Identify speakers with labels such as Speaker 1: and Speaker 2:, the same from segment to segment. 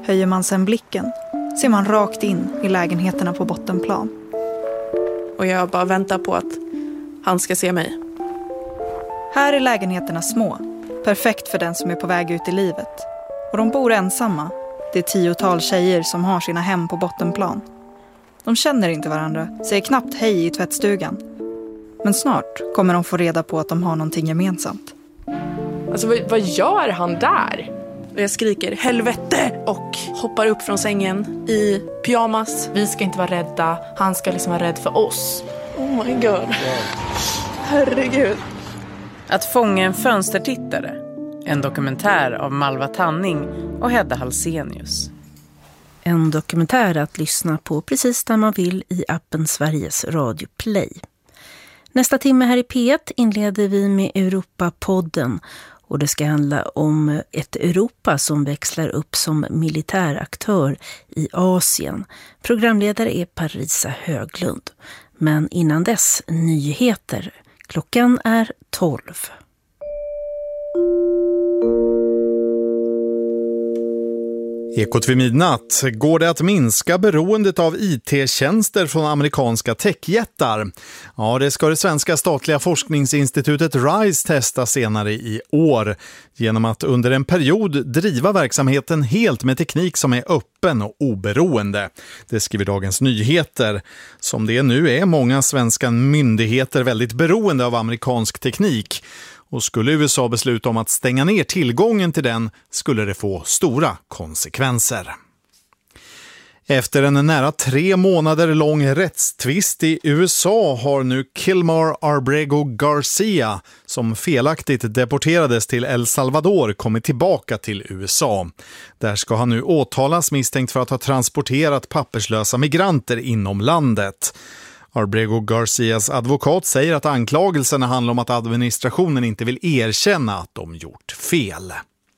Speaker 1: Höjer man sen blicken ser man rakt in i lägenheterna på bottenplan.
Speaker 2: Och jag bara väntar på att han ska se mig.
Speaker 1: Här är lägenheterna små, perfekt för den som är på väg ut i livet. Och de bor ensamma. Det är 10-tal tjejer som har sina hem på bottenplan. De känner inte varandra, säger knappt hej i tvättstugan. Men snart kommer de få reda på att de har någonting gemensamt.
Speaker 3: Alltså vad gör han där?
Speaker 2: Och jag skriker helvete och hoppar upp från sängen i pyjamas.
Speaker 3: Vi ska inte vara rädda, han ska liksom vara rädd för oss.
Speaker 2: Oh my god. Herregud.
Speaker 4: Att fånga en fönstertittare. En dokumentär av Malva Tanning och Hedda Halsenius.
Speaker 5: En dokumentär att lyssna på precis där man vill i appen Sveriges Radio Play. Nästa timme här i P1 inleder vi med Europapodden. Och det ska handla om ett Europa som växlar upp som militäraktör i Asien. Programledare är Parisa Höglund. Men innan dess, nyheter. Klockan är 12.
Speaker 6: Ekot vid midnatt. Går det att minska beroendet av IT-tjänster från amerikanska techjättar? Ja, det ska det svenska statliga forskningsinstitutet RISE testa senare i år. Genom att under en period driva verksamheten helt med teknik som är öppen och oberoende. Det skriver Dagens Nyheter. Som det nu är många svenska myndigheter väldigt beroende av amerikansk teknik. Och skulle USA besluta om att stänga ner tillgången till den skulle det få stora konsekvenser. Efter en nära 3 månader lång rättstvist i USA har nu Kilmar Abrego Garcia, som felaktigt deporterades till El Salvador, kommit tillbaka till USA. Där ska han nu åtalas misstänkt för att ha transporterat papperslösa migranter inom landet. Abrego Garcias advokat säger att anklagelserna handlar om att administrationen inte vill erkänna att de gjort fel.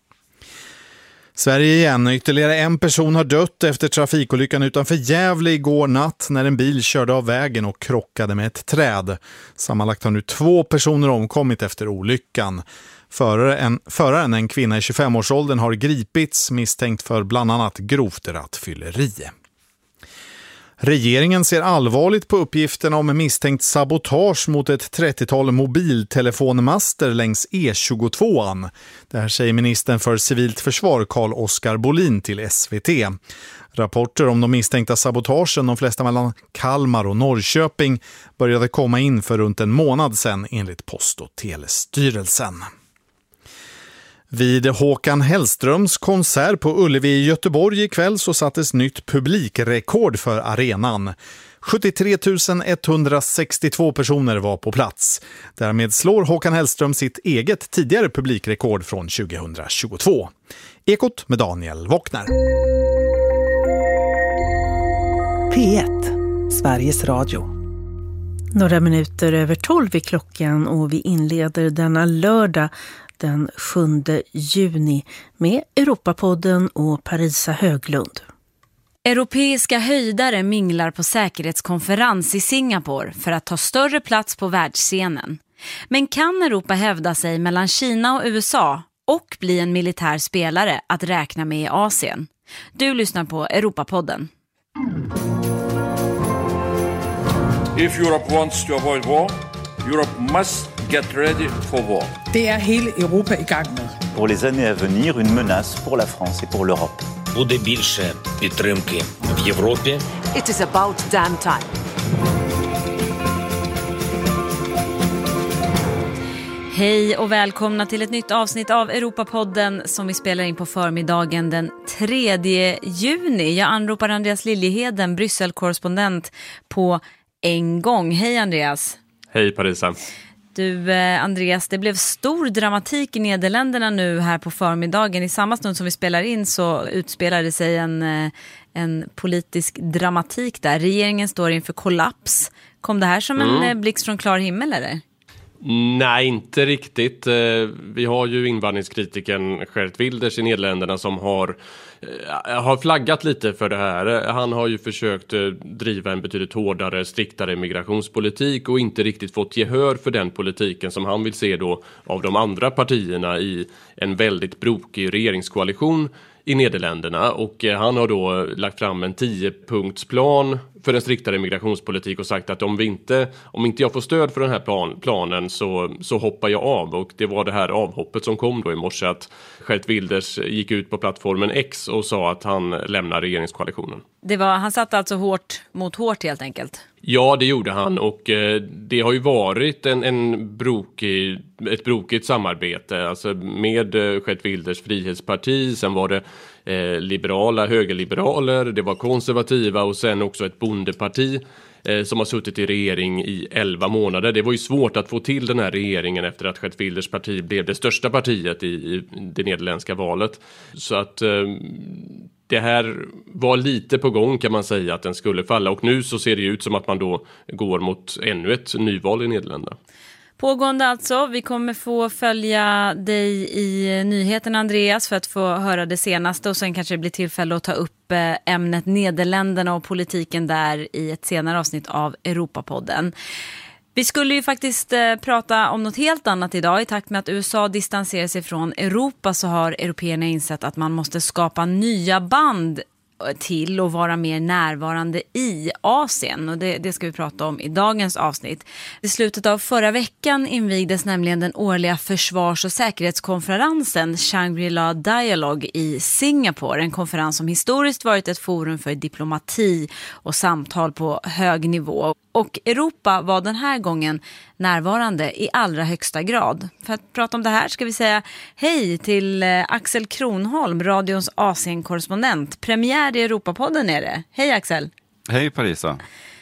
Speaker 6: Sverige igen. Ytterligare en person har dött efter trafikolyckan utanför Gävle igår natt när en bil körde av vägen och krockade med ett träd. Sammanlagt har nu 2 personer omkommit efter olyckan. Föraren, en kvinna i 25-årsåldern, har gripits misstänkt för bland annat grovt rattfylleri. Regeringen ser allvarligt på uppgifterna om misstänkt sabotage mot ett 30-tal mobiltelefonmaster längs E22. Det här säger ministern för civilt försvar Carl-Oskar Bolin till SVT. Rapporter om de misstänkta sabotagen, de flesta mellan Kalmar och Norrköping, började komma in för runt en månad sedan enligt Post- och telestyrelsen. Vid Håkan Hellströms konsert på Ullevi i Göteborg ikväll så sattes nytt publikrekord för arenan. 73 162 personer var på plats. Därmed slår Håkan Hellström sitt eget tidigare publikrekord från 2022. Ekot med Daniel Wockner.
Speaker 7: P1, Sveriges Radio.
Speaker 5: Några minuter över 12 i klockan och vi inleder denna lördag den 7 juni med Europapodden och Parisa Höglund.
Speaker 8: Europeiska höjdare minglar på säkerhetskonferens i Singapore för att ta större plats på världsscenen. Men kan Europa hävda sig mellan Kina och USA och bli en militär spelare att räkna med i Asien? Du lyssnar på Europapodden.
Speaker 9: If Europe wants to avoid war, Europe must get ready for war.
Speaker 10: Det är hela Europa i gang med.
Speaker 11: Pour les années à venir, une menace pour la France et pour l'Europe.
Speaker 12: Буде більше підтримки в Європі.
Speaker 13: It is about damn time.
Speaker 8: Hej och välkomna till ett nytt avsnitt av Europapodden som vi spelar in på förmiddagen den 3 juni. Jag anropar Andreas Liljeheden, Brysselkorrespondent på en gång. Hej Andreas.
Speaker 14: Hej Parisa.
Speaker 8: Du Andreas, det blev stor dramatik i Nederländerna nu här på förmiddagen. I samma stund som vi spelar in så utspelade sig en politisk dramatik där. Regeringen står inför kollaps. Kom det här som en blixt från klar himmel eller?
Speaker 14: Nej, inte riktigt. Vi har ju invandringskritikern Geert Wilders i Nederländerna som har flaggat lite för det här. Han har ju försökt driva en betydligt hårdare, striktare migrationspolitik och inte riktigt fått gehör för den politiken som han vill se då av de andra partierna i en väldigt brokig regeringskoalition i Nederländerna, och han har då lagt fram en 10-punktsplan för en striktare migrationspolitik och sagt att om inte jag får stöd för den här planen så hoppar jag av. Och det var det här avhoppet som kom då i morse, att Geert Wilders gick ut på plattformen X och sa att han lämnar regeringskoalitionen.
Speaker 8: Han satt alltså hårt mot hårt helt enkelt?
Speaker 14: Ja, det gjorde han, och det har ju varit ett brokigt samarbete, alltså med Geert Wilders Frihetsparti. Sen var det högerliberaler, det var konservativa och sen också ett bondeparti som har suttit i regering i 11 månader. Det var ju svårt att få till den här regeringen efter att Geert Wilders parti blev det största partiet i det nederländska valet. Så att det här var lite på gång, kan man säga, att den skulle falla, och nu så ser det ut som att man då går mot ännu ett nyval i Nederländerna.
Speaker 8: Pågående alltså. Vi kommer få följa dig i nyheterna, Andreas, för att få höra det senaste, och sen kanske det blir tillfälle att ta upp ämnet Nederländerna och politiken där i ett senare avsnitt av Europapodden. Vi skulle ju faktiskt prata om något helt annat idag. I takt med att USA distanserar sig från Europa så har européerna insett att man måste skapa nya band till och vara mer närvarande i Asien, och det ska vi prata om i dagens avsnitt. I slutet av förra veckan invigdes nämligen den årliga försvars- och säkerhetskonferensen Shangri-La Dialogue i Singapore, en konferens som historiskt varit ett forum för diplomati och samtal på hög nivå. Och Europa var den här gången närvarande i allra högsta grad. För att prata om det här ska vi säga hej till Axel Kronholm, radions Asien-korrespondent. Premiär i Europapodden är det. Hej Axel.
Speaker 7: Hej Parisa.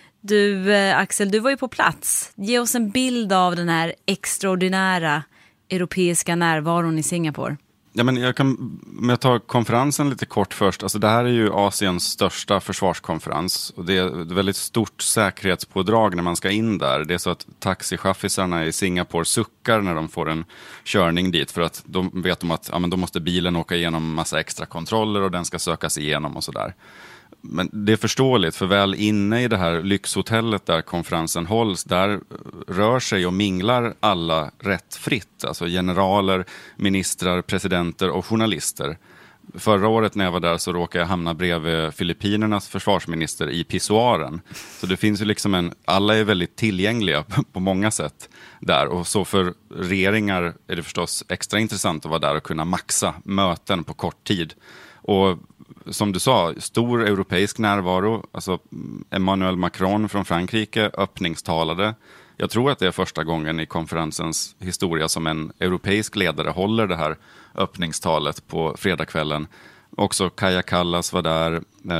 Speaker 8: Du Axel, du var ju på plats. Ge oss en bild av den här extraordinära europeiska närvaron i Singapore.
Speaker 7: Ja, men jag tar konferensen lite kort först. Alltså det här är ju Asiens största försvarskonferens, och det är ett väldigt stort säkerhetspådrag när man ska in där. Det är så att taxichaffisarna i Singapore suckar när de får en körning dit, för att de vet om att då måste bilen åka igenom massa extra kontroller och den ska sökas igenom och sådär. Men det är förståeligt, för väl inne i det här lyxhotellet där konferensen hålls, där rör sig och minglar alla rätt fritt. Alltså generaler, ministrar, presidenter och journalister. Förra året när jag var där så råkade jag hamna bredvid Filippinernas försvarsminister i pissoaren. Så det finns ju liksom alla är väldigt tillgängliga på många sätt där. Och så för regeringar är det förstås extra intressant att vara där och kunna maxa möten på kort tid. Och som du sa, stor europeisk närvaro. Alltså Emmanuel Macron från Frankrike öppningstalade. Jag tror att det är första gången i konferensens historia som en europeisk ledare håller det här öppningstalet på fredagskvällen. Också Kaja Kallas var där,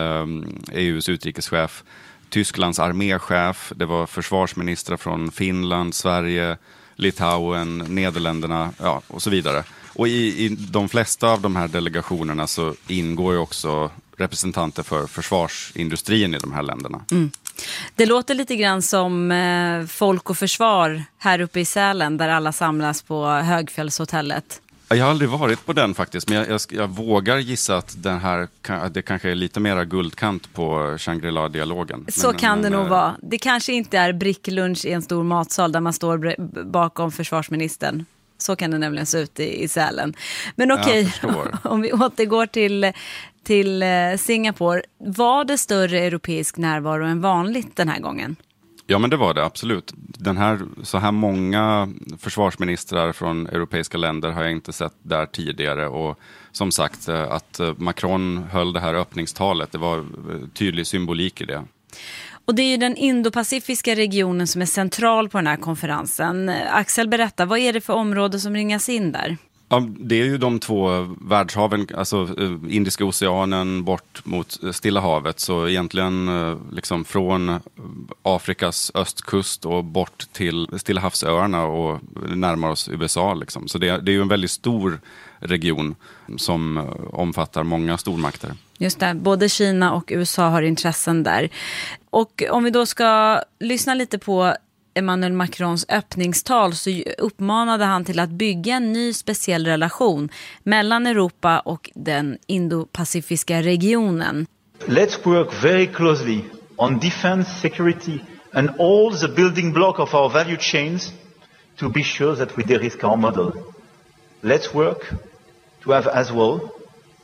Speaker 7: EUs utrikeschef, Tysklands arméchef, det var försvarsministrar från Finland, Sverige, Litauen, Nederländerna, ja, och så vidare. Och i de flesta av de här delegationerna så ingår ju också representanter för försvarsindustrin i de här länderna. Mm.
Speaker 8: Det låter lite grann som Folk och försvar här uppe i Sälen, där alla samlas på Högfjällshotellet.
Speaker 7: Jag har aldrig varit på den faktiskt, men jag vågar gissa att det kanske är lite mera guldkant på Shangri-La-dialogen.
Speaker 8: Så kan det nog vara. Det kanske inte är bricklunch i en stor matsal där man står bakom försvarsministern. Så kan det nämligen se ut i Sälen. Men okej, om vi återgår till Singapore. Var det större europeisk närvaro än vanligt den här gången?
Speaker 7: Ja, men det var det absolut. Så här många försvarsministrar från europeiska länder har jag inte sett där tidigare. Och som sagt, att Macron höll det här öppningstalet, det var tydlig symbolik i det.
Speaker 8: Och det är ju den indopacifiska regionen som är central på den här konferensen. Axel, berätta, vad är det för område som ringas in där?
Speaker 7: Ja, det är ju de två världshaven, alltså Indiska oceanen bort mot Stilla havet. Så egentligen liksom från Afrikas östkust och bort till Stilla havsöarna och närmar oss USA. Liksom. Så det är ju en väldigt stor region som omfattar många stormakter.
Speaker 8: Just det, både Kina och USA har intressen där. Och om vi då ska lyssna lite på Emmanuel Macrons öppningstal, så uppmanade han till att bygga en ny speciell relation mellan Europa och den indopacifiska regionen.
Speaker 11: Let's work very closely on defense, security and all the building block of our value chains to be sure that we de-risk our model. Let's work to have as well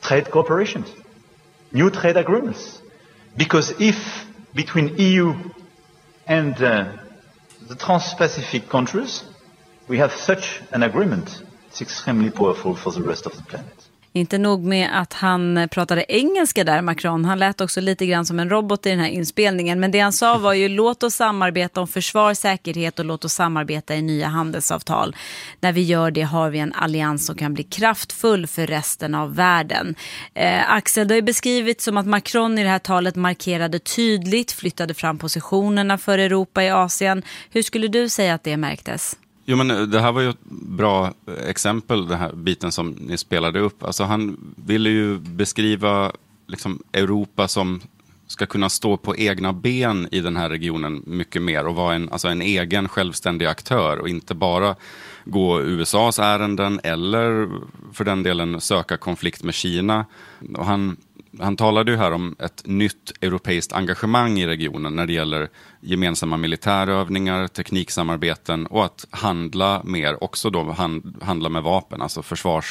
Speaker 11: trade cooperations, new trade agreements. Because if between EU and the trans-Pacific countries we have such an agreement, it's extremely powerful for the rest of the planet.
Speaker 8: Inte nog med att han pratade engelska där, Macron. Han lät också lite grann som en robot i den här inspelningen. Men det han sa var ju låt oss samarbeta om försvar, säkerhet och låt oss samarbeta i nya handelsavtal. När vi gör det har vi en allians som kan bli kraftfull för resten av världen. Axel, det har ju beskrivits som att Macron i det här talet markerade tydligt, flyttade fram positionerna för Europa i Asien. Hur skulle du säga att det märktes?
Speaker 7: Jo, men det här var ju ett bra exempel, den här biten som ni spelade upp. Alltså han ville ju beskriva liksom Europa som ska kunna stå på egna ben i den här regionen mycket mer och vara en egen självständig aktör och inte bara gå USAs ärenden eller för den delen söka konflikt med Kina. Och han talade ju här om ett nytt europeiskt engagemang i regionen när det gäller gemensamma militärövningar, tekniksamarbeten och att handla mer, också då handla med vapen, alltså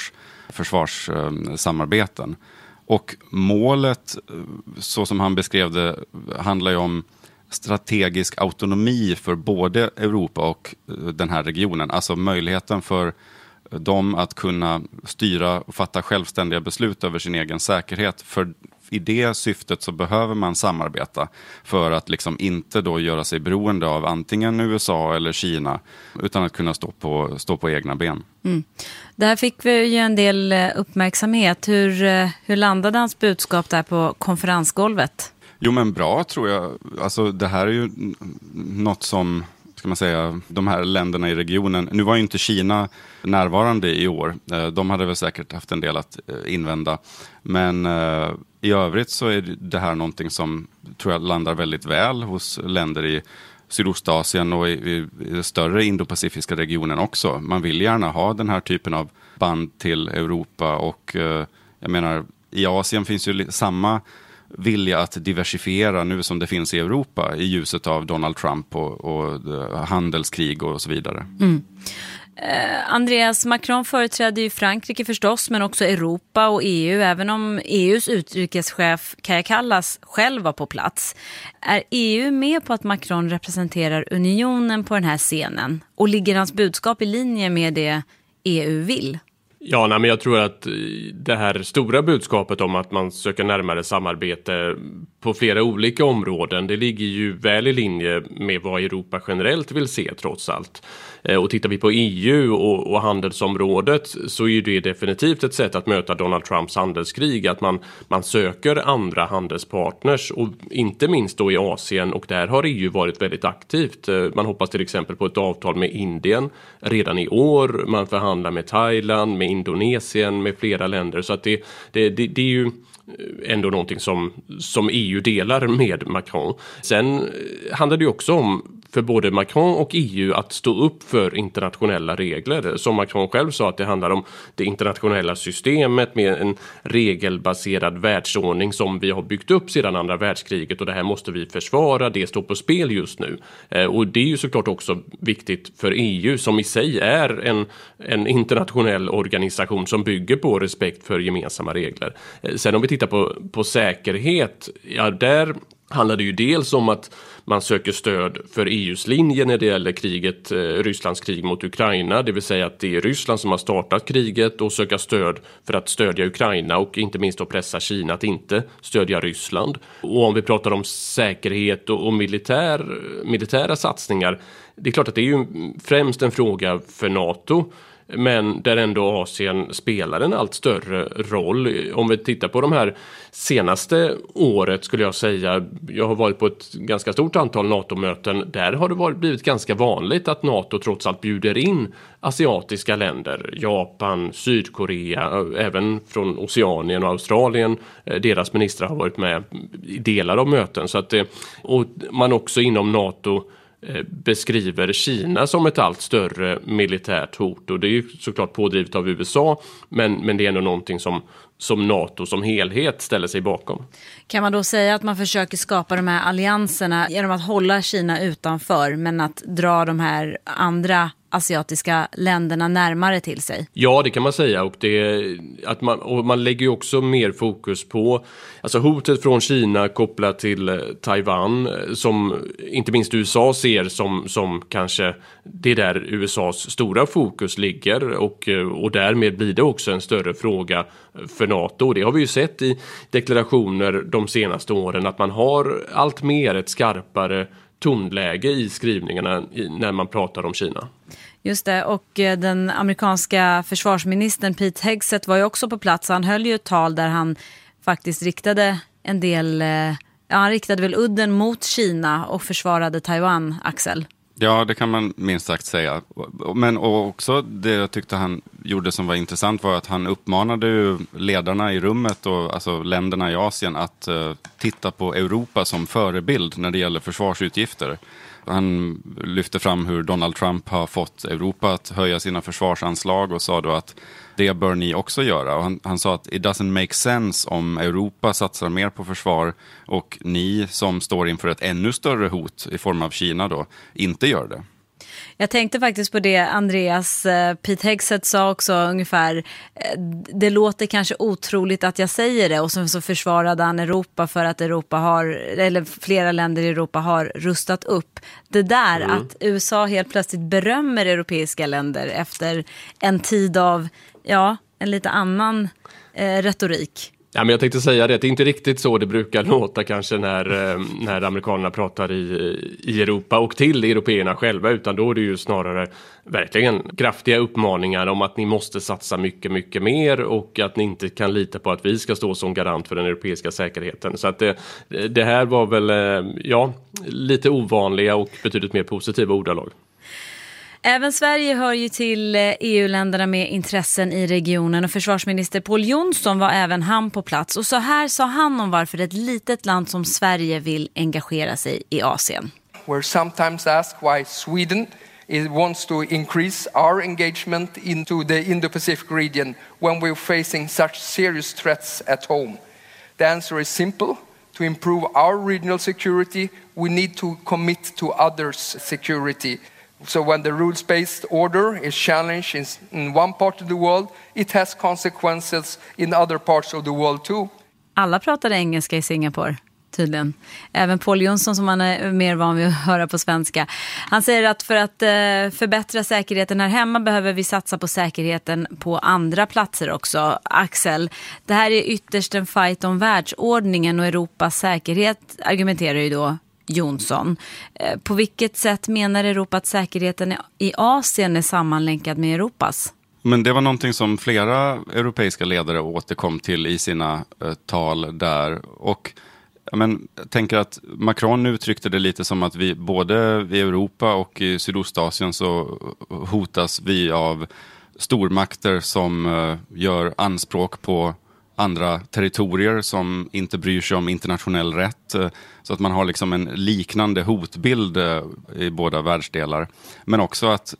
Speaker 7: försvarssamarbeten. Och målet, så som han beskrev det, handlar ju om strategisk autonomi för både Europa och den här regionen. Alltså möjligheten för dem att kunna styra och fatta självständiga beslut över sin egen säkerhet. För i det syftet så behöver man samarbeta för att liksom inte då göra sig beroende av antingen USA eller Kina utan att kunna stå på egna ben.
Speaker 8: Mm. Där fick vi ju en del uppmärksamhet. Hur landade hans budskap där på konferensgolvet?
Speaker 7: Jo, men bra tror jag. Alltså det här är ju något som, ska man säga, de här länderna i regionen. Nu var ju inte Kina närvarande i år. De hade väl säkert haft en del att invända. Men i övrigt så är det här någonting som tror jag landar väldigt väl hos länder i Sydostasien och i den större indopacifiska regionen också. Man vill gärna ha den här typen av band till Europa och jag menar, i Asien finns ju samma vilja att diversifiera nu som det finns i Europa i ljuset av Donald Trump och handelskrig och så vidare.
Speaker 8: Mm. Andreas, Macron företräder ju Frankrike förstås, men också Europa och EU, även om EUs utrikeschef Kaja Kallas själv var på plats. Är EU med på att Macron representerar unionen på den här scenen? Och ligger hans budskap i linje med det EU vill?
Speaker 14: Ja, men jag tror att det här stora budskapet om att man söker närmare samarbete på flera olika områden, det ligger ju väl i linje med vad Europa generellt vill se trots allt. Och tittar vi på EU och handelsområdet så är det definitivt ett sätt att möta Donald Trumps handelskrig, att man söker andra handelspartners och inte minst då i Asien, och där har EU varit väldigt aktivt. Man hoppas till exempel på ett avtal med Indien redan i år, man förhandlar med Thailand, med Indonesien, med flera länder, så att det är ju ändå någonting som EU delar med Macron. Sen handlar det ju också om för både Macron och EU att stå upp för internationella regler. Som Macron själv sa, att det handlar om det internationella systemet med en regelbaserad världsordning som vi har byggt upp sedan andra världskriget, och det här måste vi försvara, det står på spel just nu. Och det är ju såklart också viktigt för EU som i sig är en internationell organisation som bygger på respekt för gemensamma regler. Sen om vi tittar på säkerhet, ja där handlar det ju dels om att man söker stöd för EUs linje när det gäller Rysslands krig mot Ukraina. Det vill säga att det är Ryssland som har startat kriget och söka stöd för att stödja Ukraina och inte minst att pressa Kina att inte stödja Ryssland. Och om vi pratar om säkerhet och militära satsningar, det är klart att det är ju främst en fråga för NATO. Men där ändå Asien spelar en allt större roll. Om vi tittar på de här senaste året skulle jag säga, jag har varit på ett ganska stort antal NATO-möten, där har det blivit ganska vanligt att NATO trots allt bjuder in asiatiska länder, Japan, Sydkorea, även från Oceanien och Australien, deras ministrar har varit med i delar av möten, så att och man också inom NATO beskriver Kina som ett allt större militärt hot, och det är ju såklart pådrivet av USA, men det är ändå någonting som NATO som helhet ställer sig bakom.
Speaker 8: Kan man då säga att man försöker skapa de här allianserna genom att hålla Kina utanför, men att dra de här andra asiatiska länderna närmare till sig.
Speaker 14: Ja, det kan man säga, och man lägger ju också mer fokus på alltså hotet från Kina kopplat till Taiwan, som inte minst USA ser som kanske det där USAs stora fokus ligger, och därmed blir det också en större fråga för NATO. Det har vi ju sett i deklarationer de senaste åren, att man har allt mer ett skarpare tonläge i skrivningarna när man pratar om Kina.
Speaker 8: Just det, och den amerikanska försvarsministern Pete Hegseth var ju också på plats. Han höll ju ett tal där han faktiskt riktade en del, han riktade väl udden mot Kina och försvarade Taiwan, Axel.
Speaker 7: Ja, det kan man minst sagt säga. Men också det jag tyckte han gjorde som var intressant var att han uppmanade ju ledarna i rummet och alltså länderna i Asien att titta på Europa som förebild när det gäller försvarsutgifter. Han lyfte fram hur Donald Trump har fått Europa att höja sina försvarsanslag och sa då att det bör ni också göra. Och han sa att it doesn't make sense om Europa satsar mer på försvar och ni som står inför ett ännu större hot i form av Kina då inte gör det.
Speaker 8: Jag tänkte faktiskt på det, Andreas. Pete Hegseth sa också ungefär, det låter kanske otroligt att jag säger det, och så försvarade han Europa för att flera länder i Europa har rustat upp. Det där att USA helt plötsligt berömmer europeiska länder efter en tid av en lite annan retorik.
Speaker 14: Ja, men jag tänkte säga det är inte riktigt så det brukar låta kanske när amerikanerna pratar i Europa och till européerna själva, utan då är det ju snarare verkligen kraftiga uppmaningar om att ni måste satsa mycket, mycket mer och att ni inte kan lita på att vi ska stå som garant för den europeiska säkerheten. Så att det här var väl lite ovanliga och betydligt mer positiva ordalag.
Speaker 8: Även Sverige hör ju till EU-länderna med intressen i regionen, och försvarsminister Pål Jonsson var även han på plats. Och så här sa han om varför ett litet land som Sverige vill engagera sig i Asien.
Speaker 15: We're sometimes asked why Sweden wants to increase our engagement into the Indo-Pacific region when we're facing such serious threats at home. The answer is simple. To improve our regional security, we need to commit to others' security. So when the rules-based order is challenged in one part of the world, it has consequences in other parts of the world too.
Speaker 8: Alla pratade engelska i Singapore, tydligen. Även Pål Jonsson, som man är mer van vid att höra på svenska. Han säger att för att förbättra säkerheten här hemma behöver vi satsa på säkerheten på andra platser också. Axel, det här är ytterst en fight om världsordningen och Europas säkerhet, argumenterar ju då Jonsson. På vilket sätt menar Europa att säkerheten i Asien är sammanlänkad med Europas?
Speaker 7: Men det var någonting som flera europeiska ledare återkom till i sina tal där. Och jag tänker att Macron uttryckte det lite som att vi både i Europa och i Sydostasien så hotas vi av stormakter som gör anspråk på andra territorier som inte bryr sig om internationell rätt, så att man har liksom en liknande hotbild i båda världsdelar. Men också att,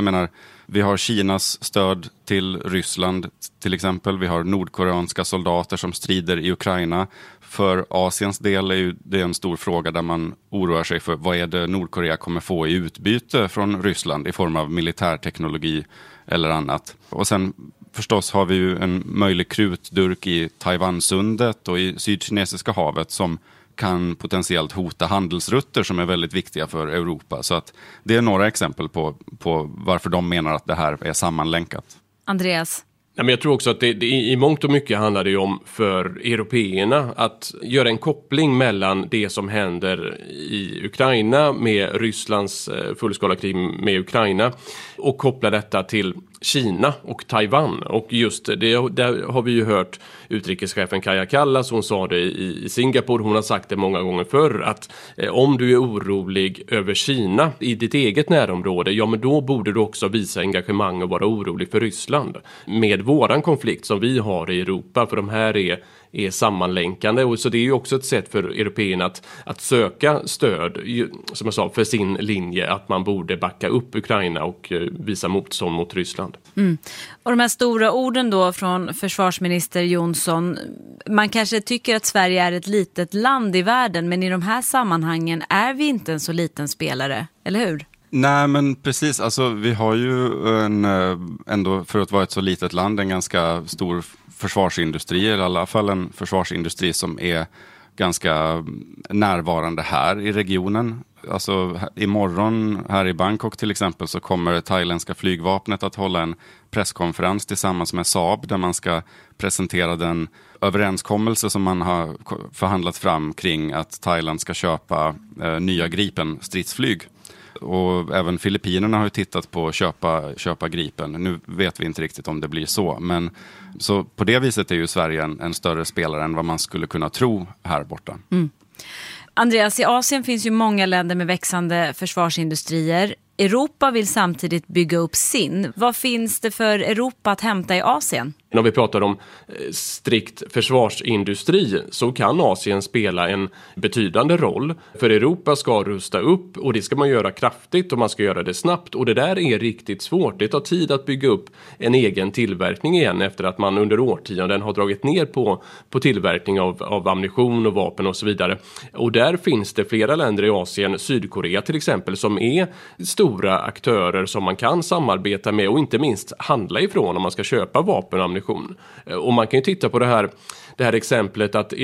Speaker 7: vi har Kinas stöd till Ryssland till exempel, vi har nordkoreanska soldater som strider i Ukraina. För Asiens del är ju det en stor fråga där man oroar sig för vad är det Nordkorea kommer få i utbyte från Ryssland i form av militärteknologi eller annat. Och sen förstås har vi ju en möjlig krutdurk i Taiwansundet och i Sydkinesiska havet som kan potentiellt hota handelsrutter som är väldigt viktiga för Europa. Så att det är några exempel på varför de menar att det här är sammanlänkat.
Speaker 8: Andreas?
Speaker 14: Men jag tror också att det i mångt och mycket handlar det om för européerna att göra en koppling mellan det som händer i Ukraina med Rysslands fullskala krig med Ukraina och koppla detta till Kina och Taiwan. Och just det, där har vi ju hört utrikeschefen Kaja Kallas, hon sa det i Singapore, hon har sagt det många gånger förr, att om du är orolig över Kina i ditt eget närområde, men då borde du också visa engagemang och vara orolig för Ryssland. Med våran konflikt som vi har i Europa, för de här är sammanlänkande, och så det är ju också ett sätt för européerna att söka stöd, som jag sa, för sin linje att man borde backa upp Ukraina och visa motstånd mot Ryssland.
Speaker 8: Och de här stora orden då från försvarsminister Jonsson, man kanske tycker att Sverige är ett litet land i världen, men i de här sammanhangen är vi inte en så liten spelare, eller hur?
Speaker 7: Nej, men precis. Alltså, vi har ju ändå, för att vara ett så litet land, en ganska stor försvarsindustri, eller i alla fall en försvarsindustri som är ganska närvarande här i regionen. Alltså, imorgon här i Bangkok till exempel så kommer thailändska flygvapnet att hålla en presskonferens tillsammans med Saab där man ska presentera den överenskommelse som man har förhandlat fram kring att Thailand ska köpa nya Gripen stridsflyg. Och även Filippinerna har ju tittat på att köpa Gripen. Nu vet vi inte riktigt om det blir så. Men så på det viset är ju Sverige en större spelare än vad man skulle kunna tro här borta.
Speaker 8: Mm. Andreas, i Asien finns ju många länder med växande försvarsindustrier. Europa vill samtidigt bygga upp sin. Vad finns det för Europa att hämta i Asien?
Speaker 14: När vi pratar om strikt försvarsindustri så kan Asien spela en betydande roll. För Europa ska rusta upp och det ska man göra kraftigt och man ska göra det snabbt. Och det där är riktigt svårt. Det tar tid att bygga upp en egen tillverkning igen efter att man under årtionden har dragit ner på tillverkning av ammunition och vapen och så vidare. Och där finns det flera länder i Asien, Sydkorea till exempel, som är stora aktörer som man kan samarbeta med och inte minst handla ifrån om man ska köpa vapen och ammunition. Och man kan ju titta på det här exemplet att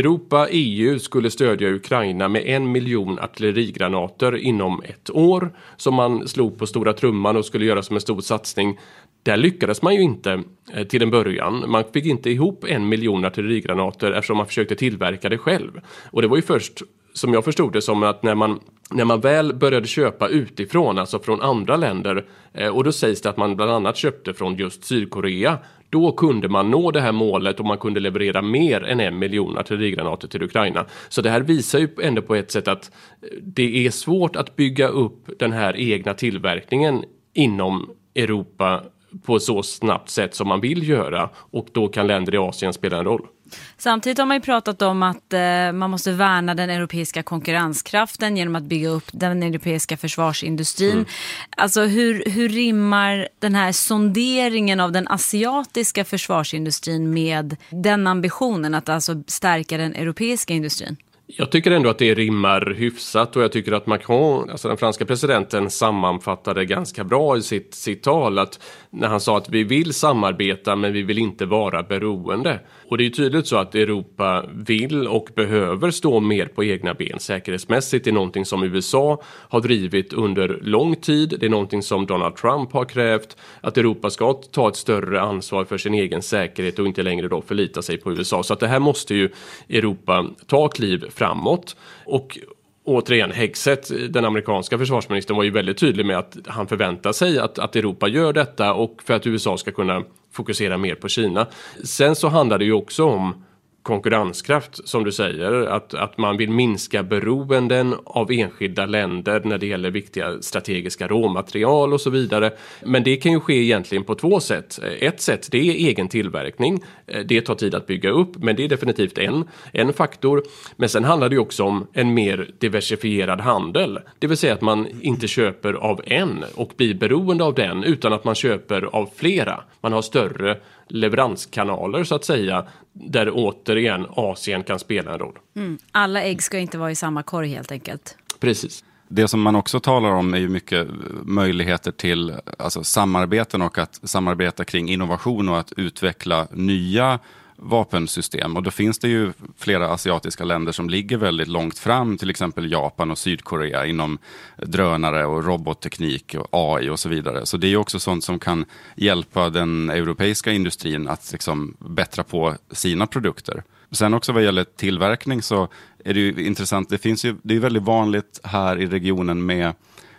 Speaker 14: EU skulle stödja Ukraina med 1 miljon artillerigranater inom ett år som man slog på stora trumman och skulle göra som en stor satsning. Där lyckades man ju inte till en början. Man fick inte ihop 1 miljon artillerigranater eftersom man försökte tillverka det själv. Och det var ju först, som jag förstod det, som att när man väl började köpa utifrån, alltså från andra länder, och då sägs det att man bland annat köpte från just Sydkorea, då kunde man nå det här målet och man kunde leverera mer än 1 miljon artillerigranater till Ukraina. Så det här visar ju ändå på ett sätt att det är svårt att bygga upp den här egna tillverkningen inom Europa på så snabbt sätt som man vill göra, och då kan länder i Asien spela en roll.
Speaker 8: Samtidigt har man ju pratat om att man måste värna den europeiska konkurrenskraften genom att bygga upp den europeiska försvarsindustrin. Alltså hur rimmar den här sonderingen av den asiatiska försvarsindustrin med den ambitionen att alltså stärka den europeiska industrin?
Speaker 14: Jag tycker ändå att det rimmar hyfsat, och jag tycker att Macron, alltså den franska presidenten, sammanfattade ganska bra i sitt tal att när han sa att vi vill samarbeta men vi vill inte vara beroende. Och det är ju tydligt så att Europa vill och behöver stå mer på egna ben säkerhetsmässigt. Det är någonting som USA har drivit under lång tid. Det är någonting som Donald Trump har krävt, att Europa ska ta ett större ansvar för sin egen säkerhet och inte längre då förlita sig på USA. Så att det här måste ju Europa ta kliv framåt. Och återigen, Hegseth, den amerikanska försvarsministern, var ju väldigt tydlig med att han förväntar sig att Europa gör detta, och för att USA ska kunna fokusera mer på Kina. Sen så handlar det ju också om konkurrenskraft, som du säger, att man vill minska beroenden av enskilda länder när det gäller viktiga strategiska råmaterial och så vidare. Men det kan ju ske egentligen på två sätt. Ett sätt, det är egen tillverkning. Det tar tid att bygga upp, men det är definitivt en faktor. Men sen handlar det ju också om en mer diversifierad handel. Det vill säga att man inte köper av en och blir beroende av den, utan att man köper av flera. Man har större leveranskanaler så att säga, där återigen Asien kan spela en roll.
Speaker 8: Alla ägg ska inte vara i samma korg helt enkelt.
Speaker 14: Precis.
Speaker 7: Det som man också talar om är ju mycket möjligheter till samarbeten och att samarbeta kring innovation och att utveckla nya vapensystem. Och då finns det ju flera asiatiska länder som ligger väldigt långt fram, till exempel Japan och Sydkorea inom drönare och robotteknik och AI och så vidare. Så det är ju också sånt som kan hjälpa den europeiska industrin att liksom bättra på sina produkter. Sen också vad gäller tillverkning så är det ju intressant. Det är väldigt vanligt här i regionen med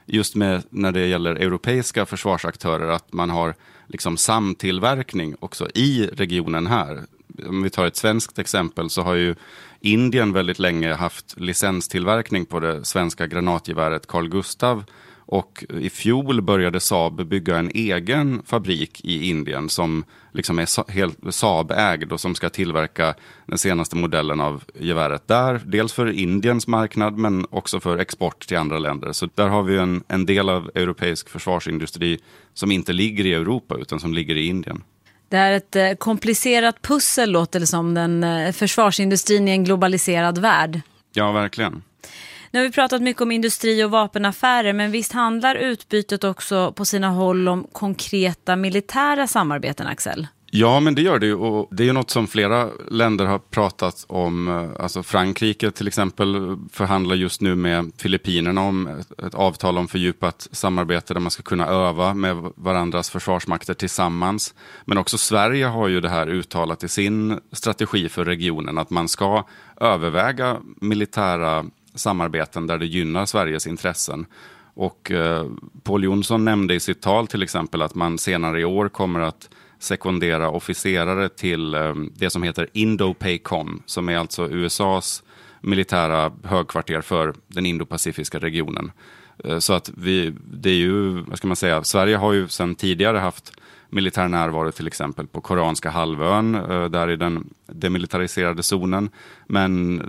Speaker 7: när det gäller europeiska försvarsaktörer att man har liksom samtillverkning också i regionen här. Om vi tar ett svenskt exempel så har ju Indien väldigt länge haft licenstillverkning på det svenska granatgeväret Carl Gustaf, och i fjol började Saab bygga en egen fabrik i Indien som liksom är helt Saab-ägd och som ska tillverka den senaste modellen av geväret där. Dels för Indiens marknad men också för export till andra länder. Så där har vi en del av europeisk försvarsindustri som inte ligger i Europa utan som ligger i Indien.
Speaker 8: Det är ett komplicerat pussel, låter det som, den försvarsindustrin i en globaliserad värld.
Speaker 7: Ja, verkligen.
Speaker 8: Nu har vi pratat mycket om industri- och vapenaffärer, men visst handlar utbytet också på sina håll om konkreta militära samarbeten, Axel?
Speaker 7: Ja, men det gör det ju, och det är ju något som flera länder har pratat om. Alltså Frankrike till exempel förhandlar just nu med Filippinerna om ett avtal om fördjupat samarbete där man ska kunna öva med varandras försvarsmakter tillsammans. Men också Sverige har ju det här uttalat i sin strategi för regionen, att man ska överväga militära samarbeten där det gynnar Sveriges intressen. Och Pål Jonsson nämnde i sitt tal till exempel att man senare i år kommer att sekundera officerare till det som heter Indo-PACOM, som är alltså USAs militära högkvarter för den indopacifiska regionen. Så att det är ju, vad ska man säga, Sverige har ju sedan tidigare haft militär närvaro till exempel på Koreanska halvön, där i den demilitariserade zonen. Men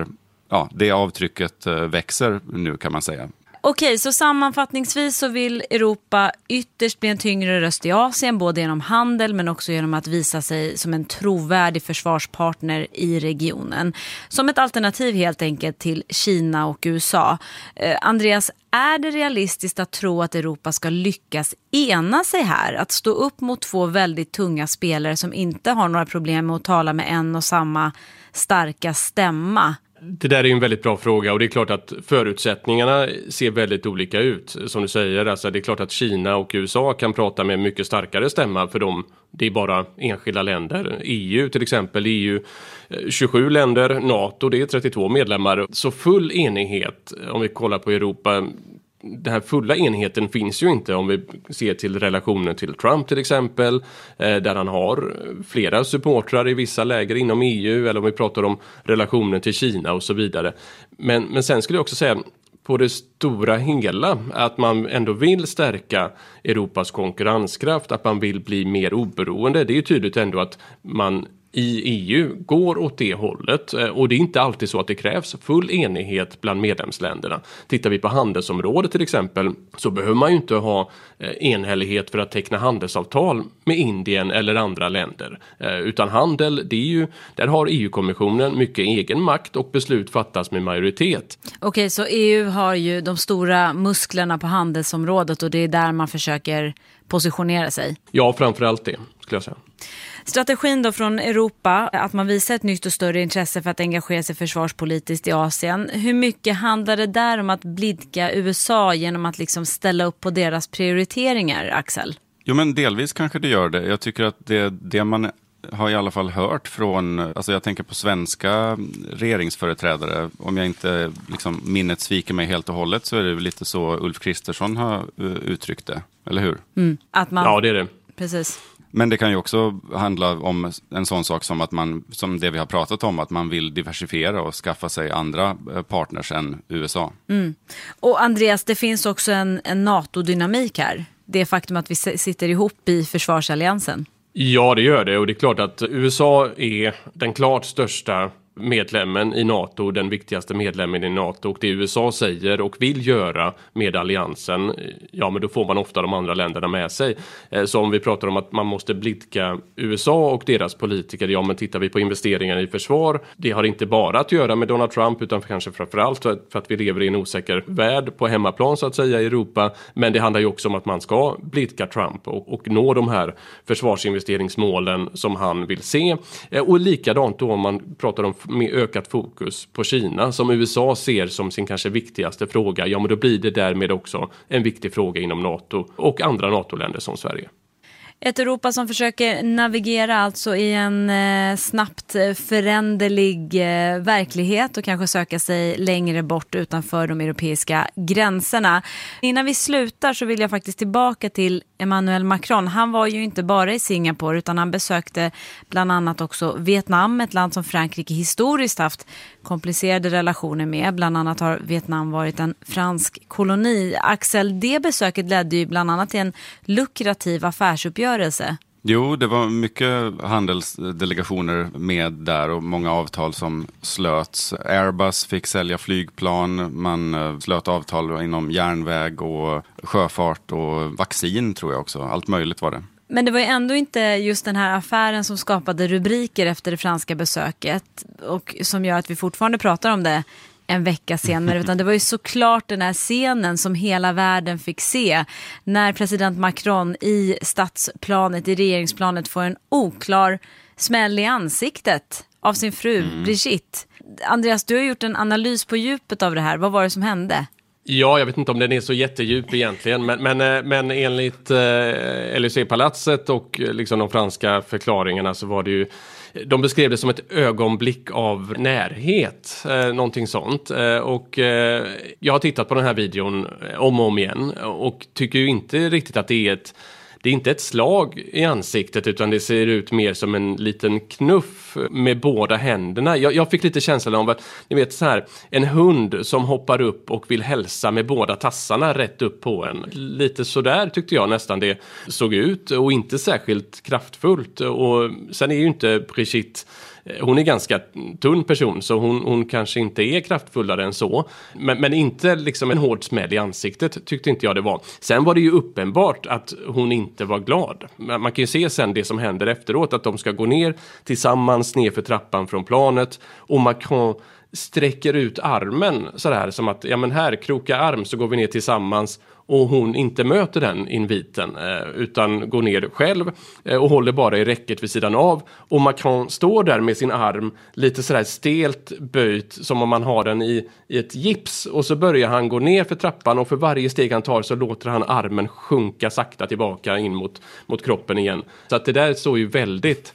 Speaker 7: det avtrycket växer nu, kan man säga.
Speaker 8: Okej, så sammanfattningsvis så vill Europa ytterst bli en tyngre röst i Asien, både genom handel men också genom att visa sig som en trovärdig försvarspartner i regionen. Som ett alternativ helt enkelt till Kina och USA. Andreas, är det realistiskt att tro att Europa ska lyckas ena sig här? Att stå upp mot två väldigt tunga spelare som inte har några problem med att tala med en och samma starka stämma?
Speaker 14: Det där är ju en väldigt bra fråga, och det är klart att förutsättningarna ser väldigt olika ut. Som du säger, alltså det är klart att Kina och USA kan prata med mycket starkare stämma, för dem, det är bara enskilda länder. EU till exempel, EU 27 länder, NATO det är 32 medlemmar. Så full enighet, om vi kollar på Europa, den här fulla enheten finns ju inte om vi ser till relationen till Trump till exempel, där han har flera supportrar i vissa läger inom EU, eller om vi pratar om relationen till Kina och så vidare. Men sen skulle jag också säga på det stora hela att man ändå vill stärka Europas konkurrenskraft, att man vill bli mer oberoende. Det är ju tydligt ändå att man i EU går åt det hållet, och det är inte alltid så att det krävs full enighet bland medlemsländerna. Tittar vi på handelsområdet till exempel, så behöver man ju inte ha enhällighet för att teckna handelsavtal med Indien eller andra länder. Utan handel, det är ju, där har EU-kommissionen mycket egen makt och beslut fattas med majoritet.
Speaker 8: Okej, så EU har ju de stora musklerna på handelsområdet, och det är där man försöker positionera sig.
Speaker 14: Ja, framförallt det skulle jag säga.
Speaker 8: Strategin då från Europa, att man visar ett nytt och större intresse för att engagera sig försvarspolitiskt i Asien. Hur mycket handlar det där om att blidka USA genom att liksom ställa upp på deras prioriteringar, Axel?
Speaker 7: Jo, men delvis kanske det gör det. Jag tycker att det man har i alla fall hört från, alltså jag tänker på svenska regeringsföreträdare, om jag inte liksom minnet sviker mig helt och hållet, så är det lite så Ulf Kristersson har uttryckt det, eller hur?
Speaker 8: Att man...
Speaker 14: Ja, det är det.
Speaker 8: Precis.
Speaker 7: Men det kan ju också handla om en sån sak som att man, som det vi har pratat om, att man vill diversifiera och skaffa sig andra partners än USA.
Speaker 8: Och Andreas, det finns också en NATO-dynamik här. Det faktum att vi sitter ihop i försvarsalliansen.
Speaker 14: Ja, det gör det, och det är klart att USA är den klart största medlemmen i NATO, den viktigaste medlemmen i NATO, och det USA säger och vill göra med alliansen, ja men då får man ofta de andra länderna med sig. Så om vi pratar om att man måste blidka USA och deras politiker, ja men tittar vi på investeringar i försvar, det har inte bara att göra med Donald Trump, utan kanske framförallt för att vi lever i en osäker värld på hemmaplan så att säga i Europa, men det handlar ju också om att man ska blidka Trump och nå de här försvarsinvesteringsmålen som han vill se. Och likadant då om man pratar om med ökat fokus på Kina som USA ser som sin kanske viktigaste fråga, ja men då blir det därmed också en viktig fråga inom NATO och andra NATO-länder som Sverige.
Speaker 8: Ett Europa som försöker navigera alltså i en snabbt föränderlig verklighet och kanske söka sig längre bort utanför de europeiska gränserna. Innan vi slutar så vill jag faktiskt tillbaka till Emmanuel Macron. Han var ju inte bara i Singapore utan han besökte bland annat också Vietnam, ett land som Frankrike historiskt haft komplicerade relationer med. Bland annat har Vietnam varit en fransk koloni. Axel, det besöket ledde ju bland annat till en lukrativ affärsuppgörelse.
Speaker 7: Jo, det var mycket handelsdelegationer med där och många avtal som slöts. Airbus fick sälja flygplan, man slöt avtal inom järnväg och sjöfart och vaccin tror jag också. Allt möjligt var det.
Speaker 8: Men det var ju ändå inte just den här affären som skapade rubriker efter det franska besöket och som gör att vi fortfarande pratar om det en vecka senare, utan det var ju såklart den här scenen som hela världen fick se när president Macron i stadsplanet, i regeringsplanet, får en oklar smäll i ansiktet av sin fru Brigitte. Andreas, du har gjort en analys på djupet av det här. Vad var det som hände?
Speaker 14: Ja, jag vet inte om den är så jättedjup egentligen, men enligt Élysée-palatset och liksom de franska förklaringarna så var det ju, de beskrev det som ett ögonblick av närhet, någonting sånt. Och jag har tittat på den här videon om och om igen och tycker ju inte riktigt att det är inte ett slag i ansiktet, utan det ser ut mer som en liten knuff med båda händerna. Jag fick lite känslan av att, ni vet så här, en hund som hoppar upp och vill hälsa med båda tassarna rätt upp på en. Lite sådär tyckte jag nästan det såg ut, och inte särskilt kraftfullt. Och sen är ju inte Brigitte, hon är ganska tunn person, så hon kanske inte är kraftfullare än så. Men inte liksom en hård smäll i ansiktet tyckte inte jag det var. Sen var det ju uppenbart att hon inte var glad. Man kan ju se sen det som händer efteråt, att de ska gå ner tillsammans ner för trappan från planet, och Macron sträcker ut armen sådär som att, ja men här, kroka arm så går vi ner tillsammans, och hon inte möter den inviten utan går ner själv och håller bara i räcket vid sidan av, och Macron står där med sin arm lite sådär stelt böjt som om man har den i ett gips, och så börjar han gå ner för trappan, och för varje steg han tar så låter han armen sjunka sakta tillbaka in mot kroppen igen. Så att det där såg ju väldigt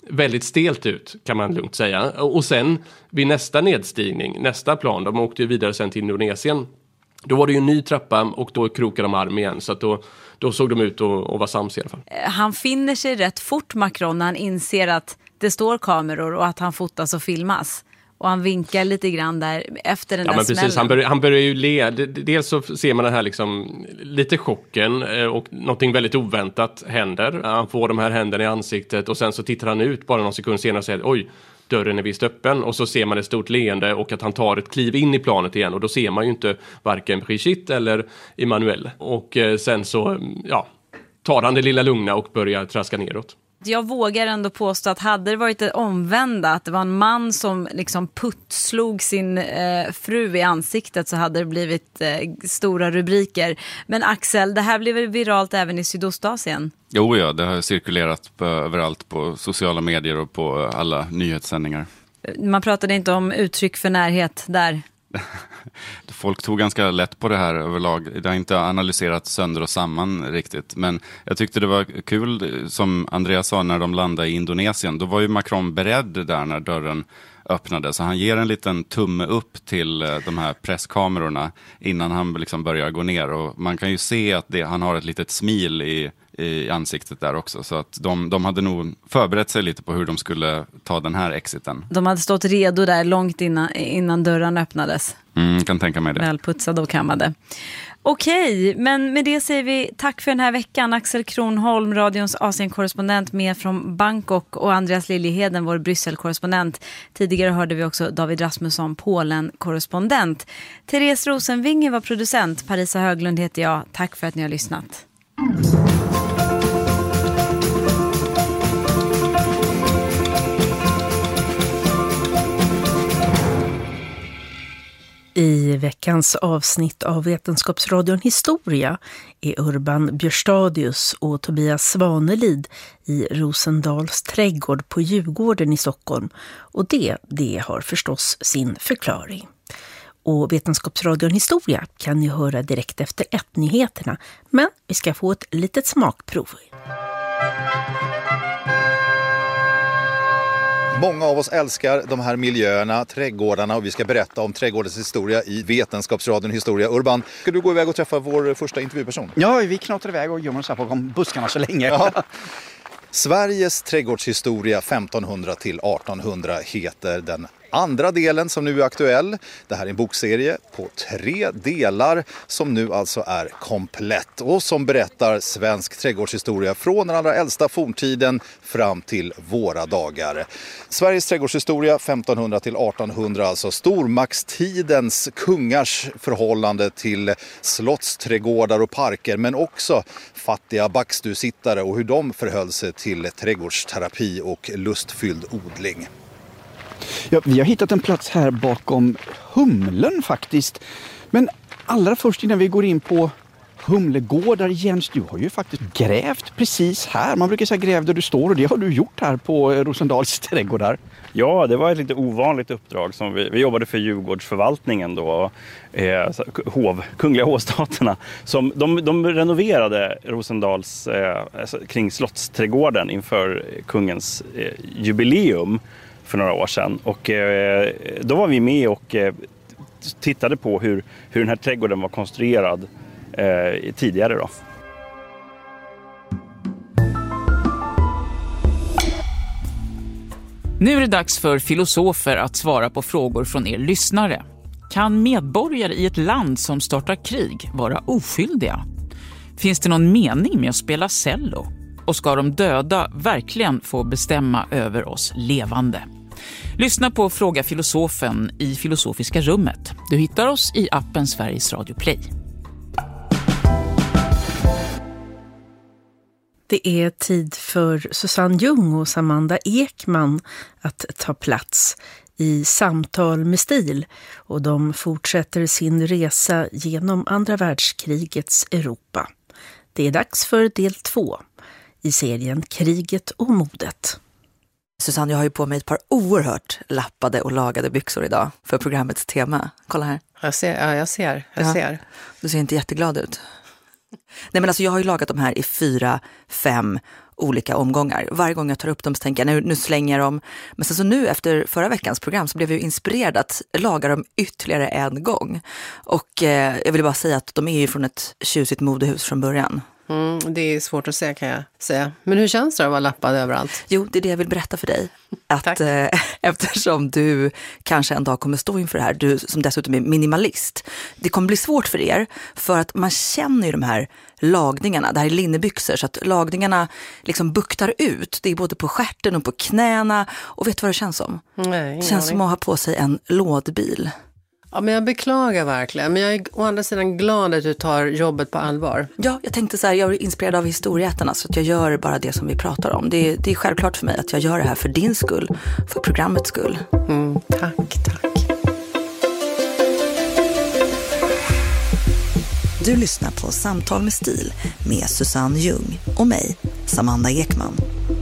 Speaker 14: stelt ut, kan man lugnt säga. Och sen vid nästa nedstigning, nästa plan, de åkte ju vidare sen till Indonesien. Då var det ju en ny trappa och då krokade de arm igen, så att då såg de ut och var sams i alla fall. Han finner sig rätt fort, Macron, när han inser att det står kameror och att han fotas och filmas. Och han vinkar lite grann där efter den där men precis,
Speaker 8: smällen.
Speaker 14: Han börjar ju le. Dels så ser man den här liksom lite chocken, och någonting väldigt oväntat händer. Han får de här händerna i ansiktet, och sen så tittar han ut bara någon sekund senare och säger oj, dörren är visst öppen, och så ser man ett stort leende och att han tar ett kliv in i planet igen, och då ser man ju inte varken Brigitte eller Emmanuel. Och sen så tar han det lilla lugna och börjar traska neråt.
Speaker 8: Jag vågar ändå påstå att hade det varit det omvända, att det var en man som liksom puttslog sin fru i ansiktet, så hade det blivit stora rubriker. Men Axel, det här blev viralt även i Sydostasien.
Speaker 7: Jo ja, det har cirkulerat överallt på sociala medier och på alla nyhetssändningar.
Speaker 8: Man pratade inte om uttryck för närhet där.
Speaker 7: Folk tog ganska lätt på det här överlag. Det har inte analyserat sönder och samman riktigt. Men jag tyckte det var kul, som Andreas sa, när de landade i Indonesien. Då var ju Macron beredd där när dörren öppnade. Så han ger en liten tumme upp till de här presskamerorna innan han liksom börjar gå ner. Och man kan ju se att han har ett litet smil i ansiktet där också. Så att de hade nog förberett sig lite på hur de skulle ta den här exiten.
Speaker 8: De hade stått redo där långt innan dörren öppnades.
Speaker 7: Kan tänka mig det.
Speaker 8: Välputsade och kammade. Okej, men med det säger vi tack för den här veckan. Axel Kronholm, radions Asien-korrespondent, med från Bangkok, och Andreas Liljeheden, vår Bryssel-korrespondent. Tidigare hörde vi också David Rasmusson, Polen-korrespondent. Therese Rosenvinge var producent. Parisa Höglund heter jag. Tack för att ni har lyssnat.
Speaker 5: I veckans avsnitt av Vetenskapsradion Historia är Urban Björstadius och Tobias Svanelid i Rosendals trädgård på Djurgården i Stockholm. Och det har förstås sin förklaring. Och Vetenskapsradion Historia kan ni höra direkt efter 1-nyheterna. Men vi ska få ett litet smakprov.
Speaker 16: Många av oss älskar de här miljöerna, trädgårdarna, och vi ska berätta om trädgårdens historia i Vetenskapsradion Historia. Urban, ska du gå iväg och träffa vår första intervjuperson?
Speaker 17: Ja, vi knattar iväg och gömmer oss här bakom buskarna så länge.
Speaker 16: Ja. Sveriges trädgårdshistoria 1500 till 1800 heter den andra delen som nu är aktuell. Det här är en bokserie på 3 delar som nu alltså är komplett och som berättar svensk trädgårdshistoria från den allra äldsta forntiden fram till våra dagar. Sveriges trädgårdshistoria 1500 till 1800, alltså stormaktstidens kungars förhållande till slottsträdgårdar och parker, men också fattiga backstusittare och hur de förhöll sig till trädgårdsterapi och lustfylld odling.
Speaker 17: Ja, vi har hittat en plats här bakom humlen faktiskt. Men allra först innan vi går in på humlegårdar, Jens, du har ju faktiskt grävt precis här. Man brukar säga gräv där du står och det har du gjort här på Rosendals trädgårdar.
Speaker 18: Ja, det var ett lite ovanligt uppdrag som vi jobbade för Djurgårdsförvaltningen då, Kungliga hovstaterna. Som de renoverade Rosendals kring slottsträdgården inför kungens jubileum för några år sedan. Och då var vi med och tittade på hur den här trädgården var konstruerad tidigare då.
Speaker 19: Nu är det dags för filosofer att svara på frågor från er lyssnare. Kan medborgare i ett land som startar krig vara oskyldiga? Finns det någon mening med att spela cello? Och ska de döda verkligen få bestämma över oss levande? Lyssna på Fråga filosofen i Filosofiska rummet. Du hittar oss i appen Sveriges Radio Play.
Speaker 5: Det är tid för Susanne Ljung och Amanda Ekman att ta plats i Samtal med stil, och de fortsätter sin resa genom andra världskrigets Europa. Det är dags för del 2 i serien Kriget och modet.
Speaker 20: Susanne, jag har ju på mig ett par oerhört lappade och lagade byxor idag för programmets tema. Kolla här.
Speaker 21: Jag ser.
Speaker 20: Du ser inte jätteglad ut. Nej, men alltså jag har ju lagat de här i 4-5 olika omgångar. Varje gång jag tar upp dem så tänker jag nu slänger jag dem. Men sen så nu efter förra veckans program så blev jag ju inspirerad att laga dem ytterligare en gång. Och jag vill bara säga att de är ju från ett tjusigt modehus från början.
Speaker 21: Det är svårt att se, kan jag säga. Men hur känns det att vara lappad överallt?
Speaker 20: Jo, det är det jag vill berätta för dig. Att eftersom du kanske en dag kommer stå inför det här, du som dessutom är minimalist, det kommer bli svårt för er, för att man känner ju de här lagningarna. Det här är linnebyxor, så att lagningarna liksom buktar ut. Det är både på stjärten och på knäna. Och vet du vad det känns som?
Speaker 21: Nej,
Speaker 20: det känns som att ha på sig en lådbil.
Speaker 21: Ja, men jag beklagar verkligen. Men jag är å andra sidan glad att du tar jobbet på allvar.
Speaker 20: Ja, jag tänkte så här, jag är inspirerad av historieätarna, så att jag gör bara det som vi pratar om. Det är självklart för mig att jag gör det här för din skull, för programmets skull.
Speaker 21: Tack.
Speaker 20: Du lyssnar på Samtal med stil med Susanne Ljung och mig, Amanda Ekman.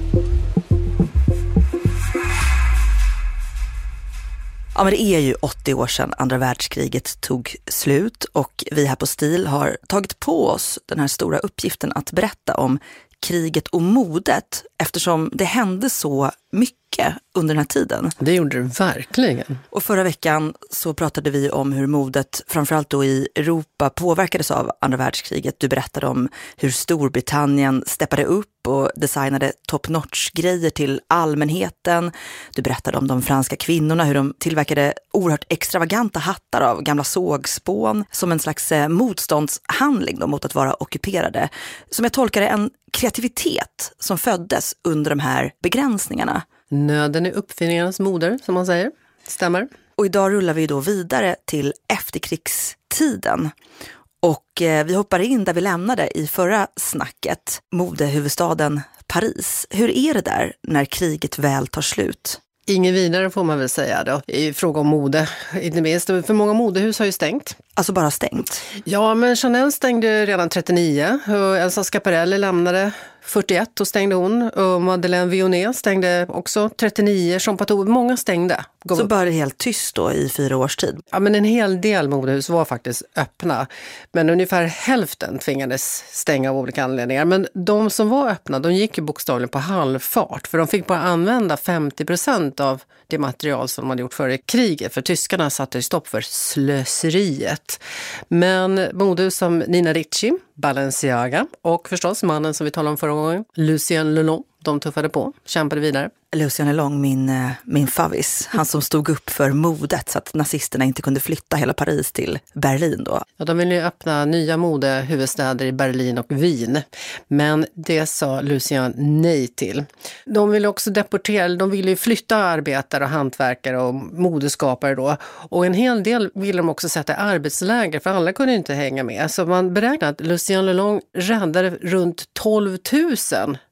Speaker 20: Ja, men det är ju 80 år sedan andra världskriget tog slut, och vi här på Stil har tagit på oss den här stora uppgiften att berätta om kriget och modet, eftersom det hände så mycket under den här tiden.
Speaker 21: Det gjorde det verkligen.
Speaker 20: Och förra veckan så pratade vi om hur modet, framförallt då i Europa, påverkades av andra världskriget. Du berättade om hur Storbritannien steppade upp och designade top-notch-grejer till allmänheten. Du berättade om de franska kvinnorna, hur de tillverkade oerhört extravaganta hattar av gamla sågspån som en slags motståndshandling då, mot att vara ockuperade. Som jag tolkade en kreativitet som föddes under de här begränsningarna.
Speaker 21: Nöden är uppfinningarnas moder, som man säger. Stämmer.
Speaker 20: Och idag rullar vi då vidare till efterkrigstiden. Och vi hoppar in där vi lämnade i förra snacket, modehuvudstaden Paris. Hur är det där när kriget väl tar slut?
Speaker 21: Ingen vidare får man väl säga då, i fråga om mode. Inte minst, för många modehus har ju stängt.
Speaker 20: Alltså bara stängt?
Speaker 21: Ja, men Chanel stängde redan 39 och Elsa Schiaparelli lämnade 41 och stängde hon. Och Madeleine Vionnet stängde också 39. Jean Patou, många stängde.
Speaker 20: Så bara det helt tyst då i 4 års tid?
Speaker 21: Ja, men en hel del modehus var faktiskt öppna. Men ungefär hälften tvingades stänga av olika anledningar. Men de som var öppna, de gick ju bokstavligen på halvfart. För de fick bara använda 50% av det material som de hade gjort före kriget. För tyskarna satte stopp för slöseriet. Men modehus som Nina Ricci, Balenciaga och förstås mannen som vi talade om förra gången, Lucien Lelong, de tuffade på, kämpade vidare.
Speaker 20: Lucien Lelong, min favvis, han som stod upp för modet så att nazisterna inte kunde flytta hela Paris till Berlin då.
Speaker 21: Ja, de ville ju öppna nya modehuvudstäder i Berlin och Wien, men det sa Lucien nej till. De ville också deportera, de ville ju flytta arbetare och hantverkare och modeskapare då, och en hel del ville de också sätta arbetsläger, för alla kunde inte hänga med. Så man beräknar att Lucien Lelong räddade runt 12 000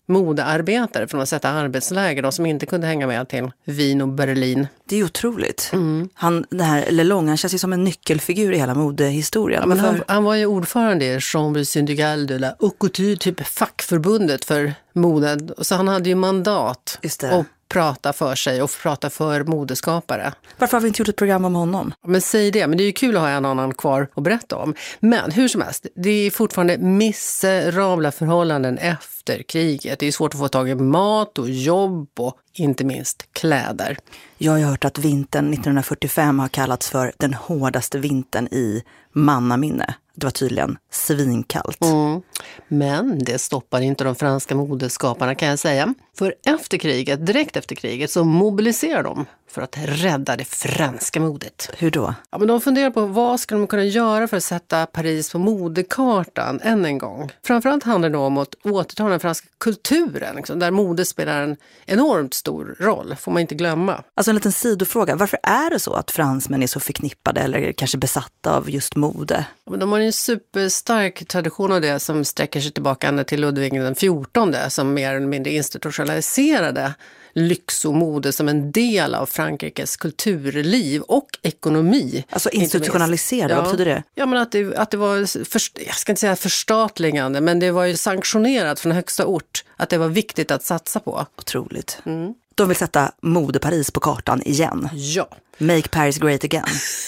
Speaker 21: modearbetare från att sätta arbetsläger, de som inte kunde hänga med till Wien och Berlin.
Speaker 20: Det är otroligt. Den här Lelong, han känns ju som en nyckelfigur i hela modehistorien.
Speaker 21: Ja, men han var ju ordförande i Chambre syndicale de la haute couture, typ fackförbundet för mode. Så han hade ju mandat att prata för sig och prata för modeskapare.
Speaker 20: Varför har vi inte gjort ett program om honom?
Speaker 21: Men säg det, men det är ju kul att ha en annan kvar att berätta om. Men hur som helst, det är fortfarande miserabla förhållanden efter kriget. Det är svårt att få tag i mat och jobb och inte minst kläder.
Speaker 20: Jag har hört att vintern 1945 har kallats för den hårdaste vintern i mannaminne. Det var tydligen svinkallt.
Speaker 21: Men det stoppar inte de franska modeskaparna, kan jag säga. För direkt efter kriget, så mobiliserar de för att rädda det franska modet.
Speaker 20: Hur då?
Speaker 21: Ja, men de funderar på vad ska de kunna göra för att sätta Paris på modekartan än en gång. Framförallt handlar det om att återta den franska kulturen, liksom, där mode spelar en enormt stor roll, får man inte glömma.
Speaker 20: Alltså en liten sidofråga, varför är det så att fransmän är så förknippade eller kanske besatta av just mode?
Speaker 21: Ja, men de har en superstark tradition av det som sträcker sig tillbaka ända till Ludvig den 14, som mer eller mindre institutionaliserade lyx och mode som en del av Frankrikes kulturliv och ekonomi.
Speaker 20: Alltså institutionaliserade, vad betyder det?
Speaker 21: Ja, men att det var, jag ska inte säga förstatligande, men det var ju sanktionerat från högsta ort att det var viktigt att satsa på.
Speaker 20: Otroligt. De vill sätta mode Paris på kartan igen.
Speaker 21: Ja.
Speaker 20: Make Paris great again.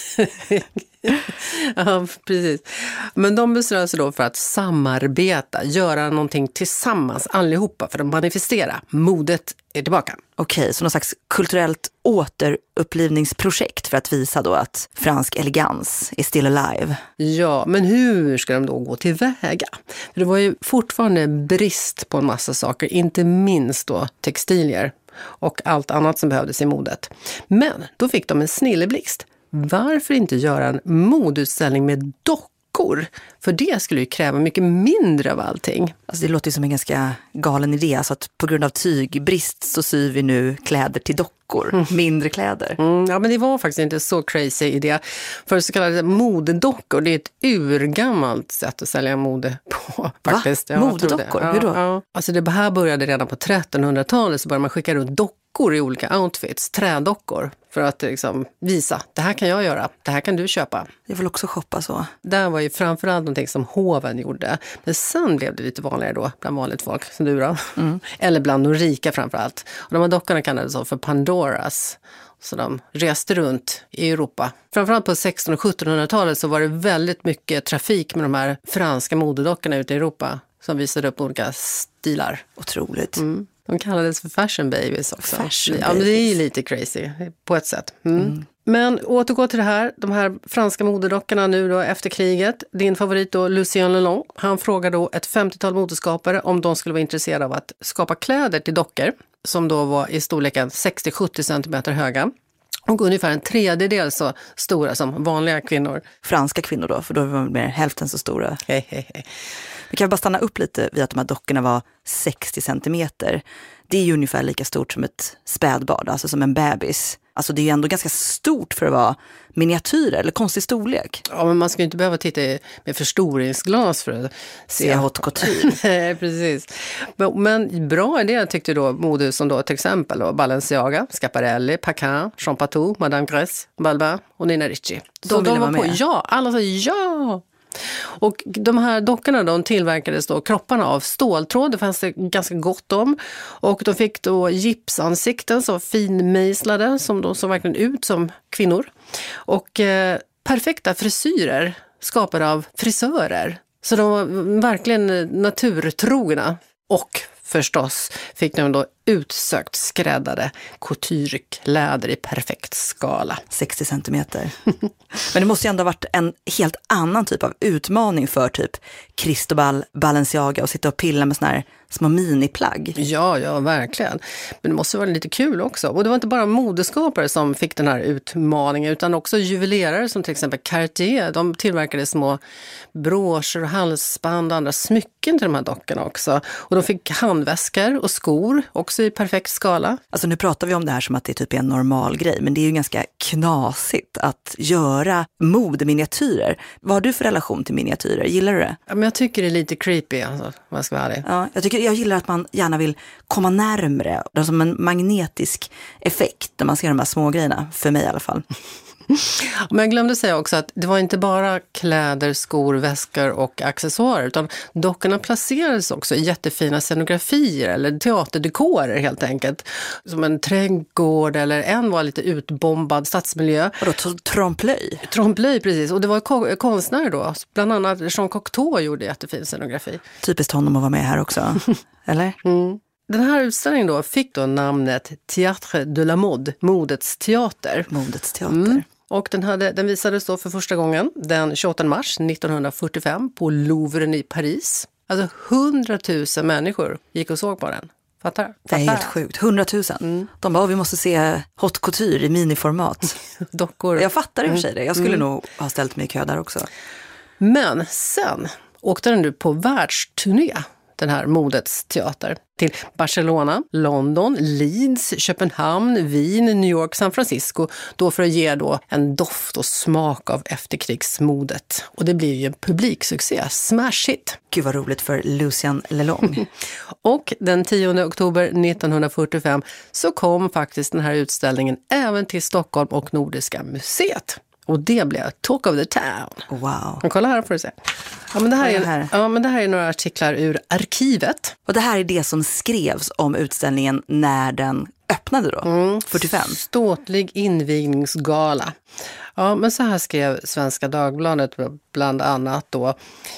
Speaker 21: Ja, precis. Men de beslöt sig då för att samarbeta, göra någonting tillsammans allihopa för att manifestera. Modet är tillbaka.
Speaker 20: Okej, så någon slags kulturellt återupplivningsprojekt för att visa då att fransk elegans är still alive.
Speaker 21: Ja, men hur ska de då gå tillväga? För det var ju fortfarande brist på en massa saker, inte minst då textilier och allt annat som behövdes i modet. Men då fick de en snilleblixt. Varför inte göra en modeutställning med dockor? För det skulle ju kräva mycket mindre av allting.
Speaker 20: Alltså det låter ju som en ganska galen idé. Alltså att på grund av tygbrist så syr vi nu kläder till dockor. Mindre kläder.
Speaker 21: Ja, men det var faktiskt inte så crazy idé. För så kallade modedockor, det är ett urgammalt sätt att sälja mode på. Faktiskt.
Speaker 20: Va? Modedockor? Hur då?
Speaker 21: Ja. Alltså det här började redan på 1300-talet, så började man skicka runt dockor i olika outfits, trädockor, för att liksom visa, det här kan jag göra, det här kan du köpa.
Speaker 20: Jag vill också shoppa så.
Speaker 21: Det här var ju framförallt någonting som hoven gjorde. Men sen blev det lite vanligare då bland vanligt folk, som du då. Eller bland de rika framförallt. Och de här dockorna kallades för Pandoras. Så de reste runt i Europa. Framförallt på 1600- och 1700-talet så var det väldigt mycket trafik med de här franska modedockorna ute i Europa som visade upp olika stilar.
Speaker 20: Otroligt.
Speaker 21: De kallades för fashion babies också.
Speaker 20: Fashion
Speaker 21: babies. Ja, men det är ju lite crazy på ett sätt. Men återgå till det här. De här franska modedockorna nu då efter kriget. Din favorit då, Lucien Lelong. Han frågade då ett 50-tal modeskapare om de skulle vara intresserade av att skapa kläder till dockor. Som då var i storleken 60-70 centimeter höga. Och ungefär en tredjedel så stora som vanliga kvinnor.
Speaker 20: Franska kvinnor då, för då var de mer hälften så stora.
Speaker 21: Hej.
Speaker 20: Vi kan bara stanna upp lite vid att de här dockorna var 60 centimeter. Det är ju ungefär lika stort som ett spädbarn, alltså som en bebis. Alltså det är ju ändå ganska stort för att vara miniatyrer eller konstig storlek.
Speaker 21: Ja, men man ska ju inte behöva titta med förstoringsglas för att
Speaker 20: se haute couture.
Speaker 21: Nej, precis. Men bra idé tyckte då modehus som då till exempel då Balenciaga, Schiaparelli, Paquin, Jean Patou, Madame Grès, Balmain och Nina Ricci.
Speaker 20: De ville vara med?
Speaker 21: Ja, alla sa ja! Och de här dockorna de tillverkades då kropparna av ståltråd, det fanns det ganska gott om. Och de fick då gipsansikten som finmejslade som då såg verkligen ut som kvinnor. Och perfekta frisyrer skapade av frisörer. Så de var verkligen naturtrogna. Och förstås fick de då utsökt skräddade couturekläder i perfekt skala.
Speaker 20: 60 centimeter. Men det måste ju ändå ha varit en helt annan typ av utmaning för typ Cristobal Balenciaga och sitta och pilla med såna här små miniplagg.
Speaker 21: Ja, verkligen. Men det måste vara lite kul också. Och det var inte bara modeskapare som fick den här utmaningen utan också juvelerare som till exempel Cartier. De tillverkade små broscher och halsband och andra smycken till de här dockorna också. Och de fick handväskor och skor också också i perfekt skala.
Speaker 20: Alltså nu pratar vi om det här som att det typ är en normal grej, men det är ju ganska knasigt att göra modeminiatyrer. Vad har du för relation till miniatyrer? Gillar du det?
Speaker 21: Ja, men jag tycker det är lite creepy, alltså, om jag ska vara ärlig.
Speaker 20: Ja, jag gillar att man gärna vill komma närmare. Det är som en magnetisk effekt när man ser de här små grejerna, för mig i alla fall.
Speaker 21: Men jag glömde säga också att det var inte bara kläder, skor, väskor och accessoarer, utan dockorna placerades också i jättefina scenografier eller teaterdekorer helt enkelt. Som en trädgård eller en var lite utbombad stadsmiljö.
Speaker 20: Och då trompe-l'œil?
Speaker 21: Trompe-l'œil, precis. Och det var konstnärer då. Bland annat Jean Cocteau gjorde jättefin scenografi.
Speaker 20: Typiskt honom att vara med här också, eller?
Speaker 21: Mm. Den här utställningen då fick då namnet Théâtre de la Mode, modets teater.
Speaker 20: Modets teater.
Speaker 21: Och den visades då för första gången den 28 mars 1945 på Louvren i Paris. Alltså 100 000 människor gick och såg på den. Fattar?
Speaker 20: Det är helt sjukt. 100 000. De bara, vi måste se haute couture i miniformat.
Speaker 21: Dockor.
Speaker 20: Jag fattar i och för sig det. Jag skulle nog ha ställt mig i kö där också.
Speaker 21: Men sen åkte den nu på världsturné, den här modets teater, till Barcelona, London, Leeds, Köpenhamn, Wien, New York, San Francisco, då för att ge då en doft och smak av efterkrigsmodet. Och det blir ju en publiksuccé, smash hit.
Speaker 20: Gud vad roligt för Lucien Lelong.
Speaker 21: Och den 10 oktober 1945 så kom faktiskt den här utställningen även till Stockholm och Nordiska museet. Och det blev Talk of the Town.
Speaker 20: Wow.
Speaker 21: Men kolla här får du se. Ja, men det här är några artiklar ur arkivet.
Speaker 20: Och det här är det som skrevs om utställningen när den öppnade då, 45.
Speaker 21: Ståtlig invigningsgala. Ja, men så här skrev Svenska Dagbladet bland annat då.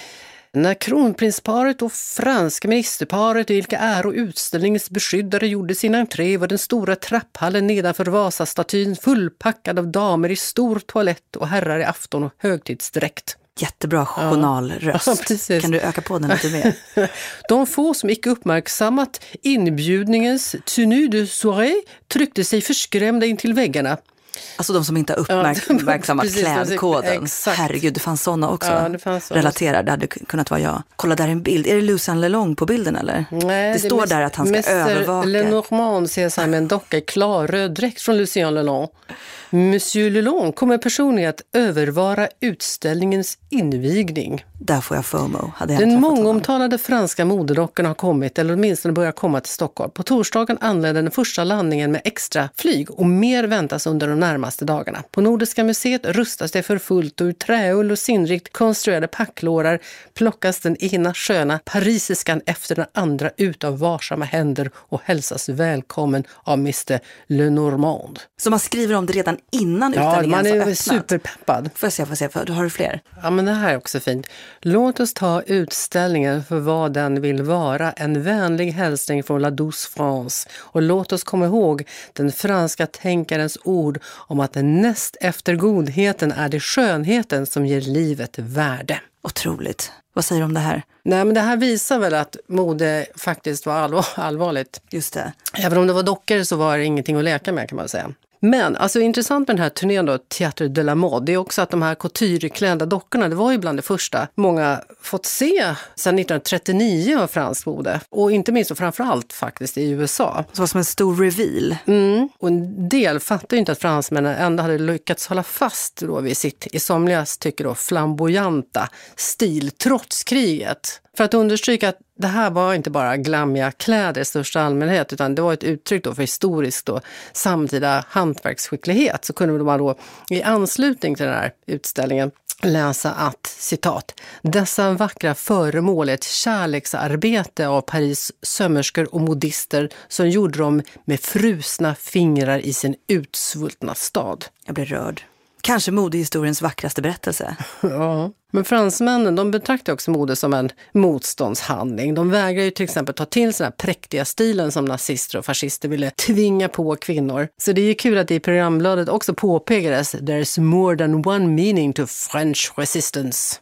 Speaker 21: När kronprinsparet och franska ministerparet, vilka är och utställningsbeskyddare, gjorde sin entré var den stora trapphallen nedanför Vasastatyn fullpackad av damer i stor toalett och herrar i afton- och högtidsdräkt.
Speaker 20: Jättebra journalröst. Ja, precis. Kan du öka på den lite mer?
Speaker 21: De få som icke uppmärksammat inbjudningens tenue de soirée tryckte sig förskrämda in till väggarna.
Speaker 20: Alltså de som inte har uppmärksammat klädkoden.
Speaker 21: Exakt.
Speaker 20: Herregud, det fanns sådana också.
Speaker 21: Ja, det fanns såna.
Speaker 20: Relaterade, det hade kunnat vara jag. Kolla, där är en bild. Är det Lucien Lelong på bilden eller?
Speaker 21: Nej,
Speaker 20: det står där att han ska övervaka.
Speaker 21: Lenormand ser sig med en docka i klarröd dräkt från Lucien Lelong. Monsieur Lelong kommer personligen att övervara utställningens invigning.
Speaker 20: Där får jag FOMO.
Speaker 21: Den mångomtalade franska modedockorna har kommit, eller åtminstone börjar komma till Stockholm. På torsdagen anlände den första landningen med extra flyg och mer väntas under de närmaste dagarna. På Nordiska museet rustas det för fullt och ur träull och sinnrikt konstruerade packlårar plockas den ena sköna parisiskan efter den andra ut av varsamma händer och hälsas välkommen av Mr. Lenormand.
Speaker 20: Så man skriver om det redan innan utställningen
Speaker 21: man är
Speaker 20: öppnat.
Speaker 21: superpeppad.
Speaker 20: Får jag se, du har du fler?
Speaker 21: Ja, men det här är också fint. Låt oss ta utställningen för vad den vill vara, en vänlig hälsning från La Douce France. Och låt oss komma ihåg den franska tänkarens ord om att den näst efter godheten är det skönheten som ger livet värde.
Speaker 20: Otroligt. Vad säger du om det här?
Speaker 21: Nej, men det här visar väl att mode faktiskt var allvarligt.
Speaker 20: Just det.
Speaker 21: Även om det var dockor så var det ingenting att leka med, kan man säga. Men alltså intressant med den här turnén då, Théâtre de la Mode, det är också att de här coutureklädda dockorna, det var ju bland det första många fått se sedan 1939 av fransk mode. Och inte minst och framförallt faktiskt i USA.
Speaker 20: Så var som en stor reveal.
Speaker 21: Och en del fattar ju inte att fransmännen ändå hade lyckats hålla fast då vid sitt, i somligas tycker då, flamboyanta stil trots kriget. För att understryka att det här var inte bara glammiga kläder i största allmänhet, utan det var ett uttryck då för historisk då, samtida hantverksskicklighet. Så kunde man då i anslutning till den här utställningen läsa att, citat, dessa vackra föremål är ett kärleksarbete av Paris sömmerskor och modister som gjorde dem med frusna fingrar i sin utsvultna stad.
Speaker 20: Jag blir rörd. Kanske modehistoriens vackraste berättelse.
Speaker 21: Ja. Men fransmännen, de betraktar också mode som en motståndshandling. De vägrar ju till exempel ta till såna här präktiga stilen som nazister och fascister ville tvinga på kvinnor. Så det är ju kul att det i programbladet också påpekades there's more than one meaning to French resistance.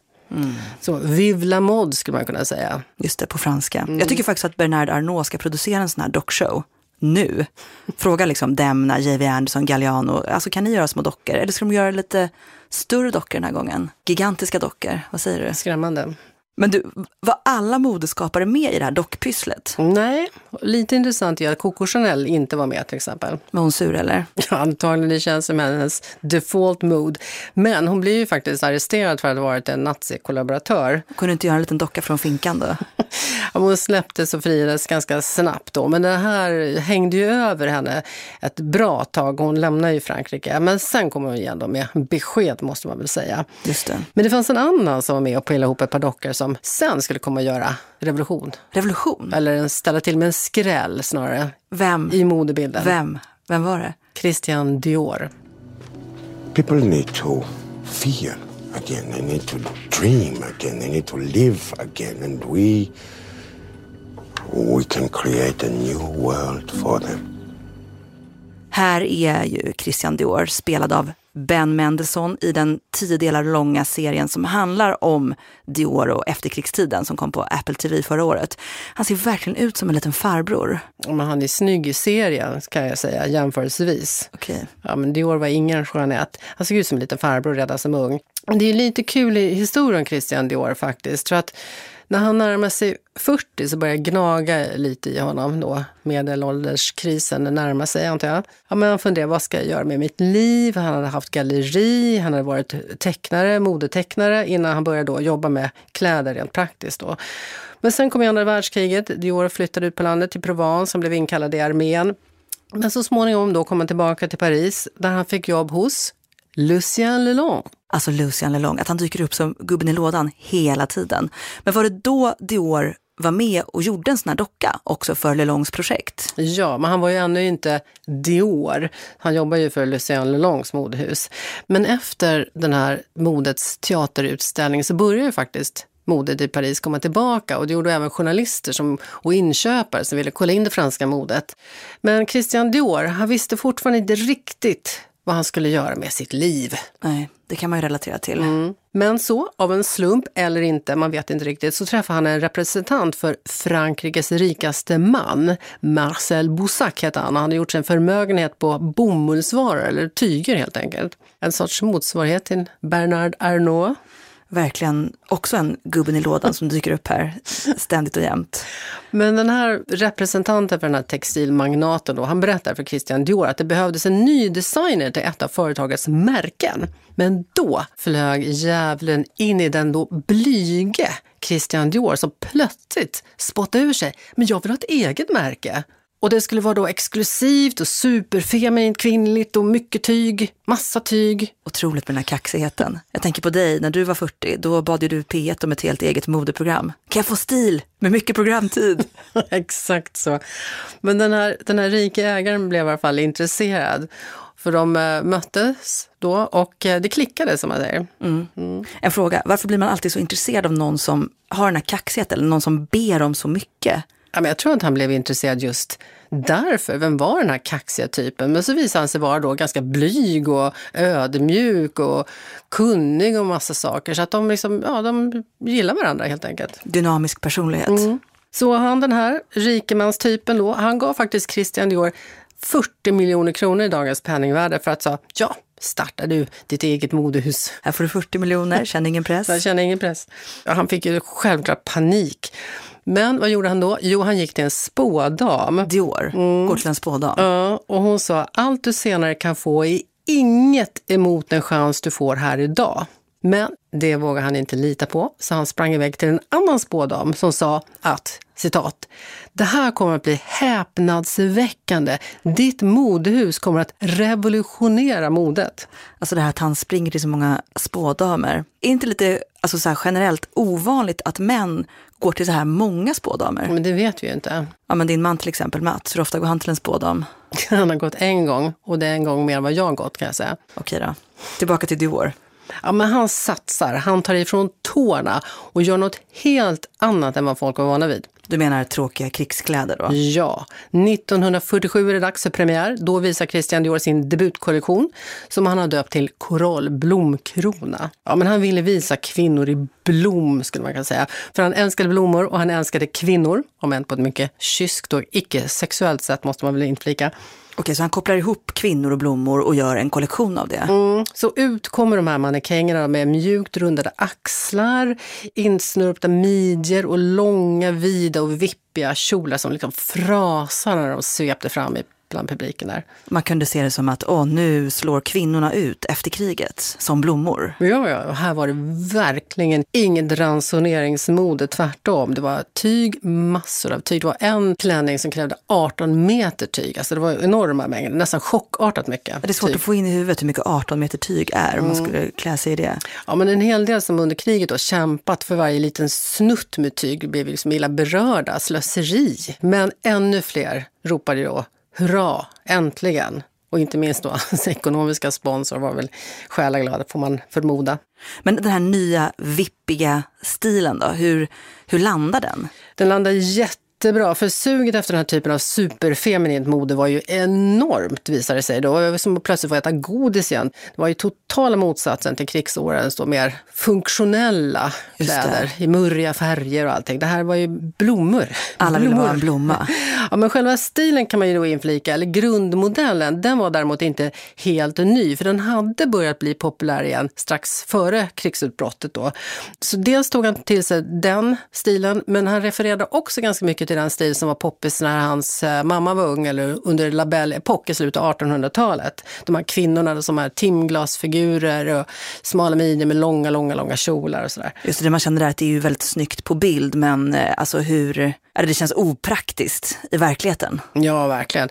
Speaker 21: Så vive la mode skulle man kunna säga.
Speaker 20: Just det, på franska. Jag tycker faktiskt att Bernard Arnault ska producera en sån här dockshow. Nu. Fråga liksom Demna, J.V. Anderson, Galliano. Alltså kan ni göra små dockor? Eller ska de göra lite större dockor den här gången? Gigantiska dockor, vad säger du?
Speaker 21: Skrämmande.
Speaker 20: Men du, var alla modeskapare med i det här dockpysslet?
Speaker 21: Nej, lite intressant är att Coco Chanel inte var med till exempel.
Speaker 20: Var hon sur eller?
Speaker 21: Ja, antagligen, det känns som hennes default mood. Men hon blir ju faktiskt arresterad för att ha varit en nazikollaboratör.
Speaker 20: Kunde inte göra en liten docka från finkan då?
Speaker 21: Hon släpptes och friades ganska snabbt då. Men det här hängde ju över henne ett bra tag. Hon lämnade ju Frankrike. Men sen kommer hon igen då med besked, måste man väl säga.
Speaker 20: Just det.
Speaker 21: Men det fanns en annan som var med och pillade ihop ett par dockor som sen skulle komma att göra revolution.
Speaker 20: Revolution?
Speaker 21: Eller ställa till med en skräll snarare.
Speaker 20: Vem?
Speaker 21: I modebilden.
Speaker 20: Vem var det?
Speaker 21: Christian Dior.
Speaker 1: People need to feel again. They need to dream again. They need to live again. And we can create a new world for them.
Speaker 20: Här är ju Christian Dior spelad av Ben Mendelsohn i den 10 delar långa serien som handlar om Dior och efterkrigstiden som kom på Apple TV förra året. Han ser verkligen ut som en liten farbror.
Speaker 21: Men han är snygg i serien kan jag säga, jämförelsevis.
Speaker 20: Okej.
Speaker 21: Ja, men Dior var ingen skönhet. Han såg ut som en liten farbror redan som ung. Det är lite kul i historien Christian Dior faktiskt. För att när han närmar sig 40 så börjar gnaga lite i honom då. Medelålderskrisen närmar sig, antar jag. Ja, men han funderar, vad ska jag göra med mitt liv? Han hade haft galleri, han hade varit tecknare, modetecknare innan han började då jobba med kläder rent praktiskt då. Men sen kom andra världskriget. Dior flyttade ut på landet till Provence som blev inkallad i armén. Men så småningom då kom han tillbaka till Paris där han fick jobb hos Lucien Lelong.
Speaker 20: Alltså Lucien Lelong, att han dyker upp som gubben i lådan hela tiden. Men var det då Dior var med och gjorde en sån här docka också för Lelongs projekt?
Speaker 21: Ja, men han var ju ännu inte Dior. Han jobbar ju för Lucien Lelongs modehus. Men efter den här modets teaterutställning så började ju faktiskt modet i Paris komma tillbaka, och det gjorde även journalister och inköpare som ville kolla in det franska modet. Men Christian Dior, han visste fortfarande inte riktigt vad han skulle göra med sitt liv.
Speaker 20: Nej, det kan man ju relatera till.
Speaker 21: Men så, av en slump eller inte, man vet inte riktigt, så träffade han en representant för Frankrikes rikaste man. Marcel Boussac heter han. Han hade gjort sin förmögenhet på bomullsvaror eller tyger helt enkelt. En sorts motsvarighet till Bernard Arnault.
Speaker 20: Verkligen också en gubben i lådan som dyker upp här ständigt och jämt.
Speaker 21: Men den här representanten för den här textilmagnaten då, han berättar för Christian Dior att det behövdes en ny designer till ett av företagets märken. Men då flög djävulen in i den då blyge Christian Dior som plötsligt spottade ur sig. Men jag vill ha ett eget märke. Och det skulle vara då exklusivt och superfeminint, kvinnligt och mycket tyg, massa tyg.
Speaker 20: Otroligt med den här kaxigheten. Jag tänker på dig, när du var 40, då bad ju du P1 om ett helt eget modeprogram. Kan jag få stil med mycket programtid?
Speaker 21: Exakt så. Men den här rika ägaren blev i alla fall intresserad. För de möttes då och det klickade som man säger.
Speaker 20: En fråga, varför blir man alltid så intresserad av någon som har den här kaxigheten eller någon som ber om så mycket?
Speaker 21: Ja, men jag tror att han blev intresserad just därför. Vem var den här kaxiga typen? Men så visade han sig vara då ganska blyg och ödmjuk och kunnig och massa saker. Så att de de gillar varandra helt enkelt.
Speaker 20: Dynamisk personlighet.
Speaker 21: Så han, den här rikemanstypen då, han gav faktiskt Christian Dior 40 miljoner kronor i dagens penningvärde för att säga, ja, startar du ditt eget modehus.
Speaker 20: Här får du 40 miljoner, känner ingen press.
Speaker 21: Jag känner ingen press. Ja, han fick ju självklart panik. Men vad gjorde han då? Jo, han gick till en spådam.
Speaker 20: Dior, går till en spådam.
Speaker 21: Ja, och hon sa, allt du senare kan få är inget emot den chans du får här idag. Men det vågade han inte lita på, så han sprang iväg till en annan spådam som sa att, citat, det här kommer att bli häpnadsväckande. Ditt modehus kommer att revolutionera modet.
Speaker 20: Alltså det här att han springer till så många spådamer. Är inte lite så här generellt ovanligt att män går till så här många spådamer?
Speaker 21: Men det vet vi ju inte.
Speaker 20: Ja, men din man till exempel, Mats, hur ofta går han till en spådam?
Speaker 21: Han har gått en gång, och det är en gång mer än vad jag har gått, kan jag säga.
Speaker 20: Okej då. Tillbaka till Dior.
Speaker 21: Ja, men han satsar, han tar ifrån tårna och gör något helt annat än vad folk var vana vid.
Speaker 20: Du menar tråkiga krigskläder då?
Speaker 21: Ja, 1947 är det dags för premiär. Då visar Christian Dior sin debutkollektion som han har döpt till Coral Blomkrona. Ja, men han ville visa kvinnor i blom, skulle man kunna säga. För han älskade blommor och han älskade kvinnor, om än på ett mycket kyskt och icke-sexuellt sätt måste man väl inflika.
Speaker 20: Okej, så han kopplar ihop kvinnor och blommor och gör en kollektion av det.
Speaker 21: Så ut kommer de här mannekängerna med mjukt rundade axlar, insnurpta midjor och långa, vida och vippiga kjolar som liksom frasar när de svepte fram bland publiken där.
Speaker 20: Man kunde se det som att nu slår kvinnorna ut efter kriget som blommor.
Speaker 21: Ja, och här var det verkligen inget ransoneringsmode, tvärtom. Det var tyg, massor av tyg. Det var en klänning som krävde 18 meter tyg. Alltså det var enorma mängder, nästan chockartat mycket.
Speaker 20: Det är svårt
Speaker 21: tyg.
Speaker 20: Att få in i huvudet hur mycket 18 meter tyg är om man skulle klä sig i det.
Speaker 21: Ja, men en hel del som under kriget då kämpat för varje liten snutt med tyg blev liksom illa berörda, slöseri. Men ännu fler ropade då hurra, äntligen. Och inte minst då hans ekonomiska sponsor var väl själaglada, får man förmoda.
Speaker 20: Men den här nya vippiga stilen då, hur landar den? Den
Speaker 21: landar jättebra, för suget efter den här typen av superfeminint mode var ju enormt, visade sig. Det var som att plötsligt få äta godis igen. Det var ju totala motsatsen till krigsårens då mer funktionella kläder i murriga färger och allting. Det här var ju blommor.
Speaker 20: Alla ville vara en blomma.
Speaker 21: Ja, men själva stilen kan man ju då inflika, eller grundmodellen, den var däremot inte helt ny, för den hade börjat bli populär igen strax före krigsutbrottet då. Så dels tog han till sig den stilen, men han refererade också ganska mycket till den stil som var poppis när hans mamma var ung, eller under La Belle-epok i slutet av 1800-talet. De här kvinnorna som är timglasfigurer och smala midjor med långa kjolar och sådär.
Speaker 20: Just det, man känner där att det är ju väldigt snyggt på bild, men alltså det känns opraktiskt i verkligheten.
Speaker 21: Ja, verkligen.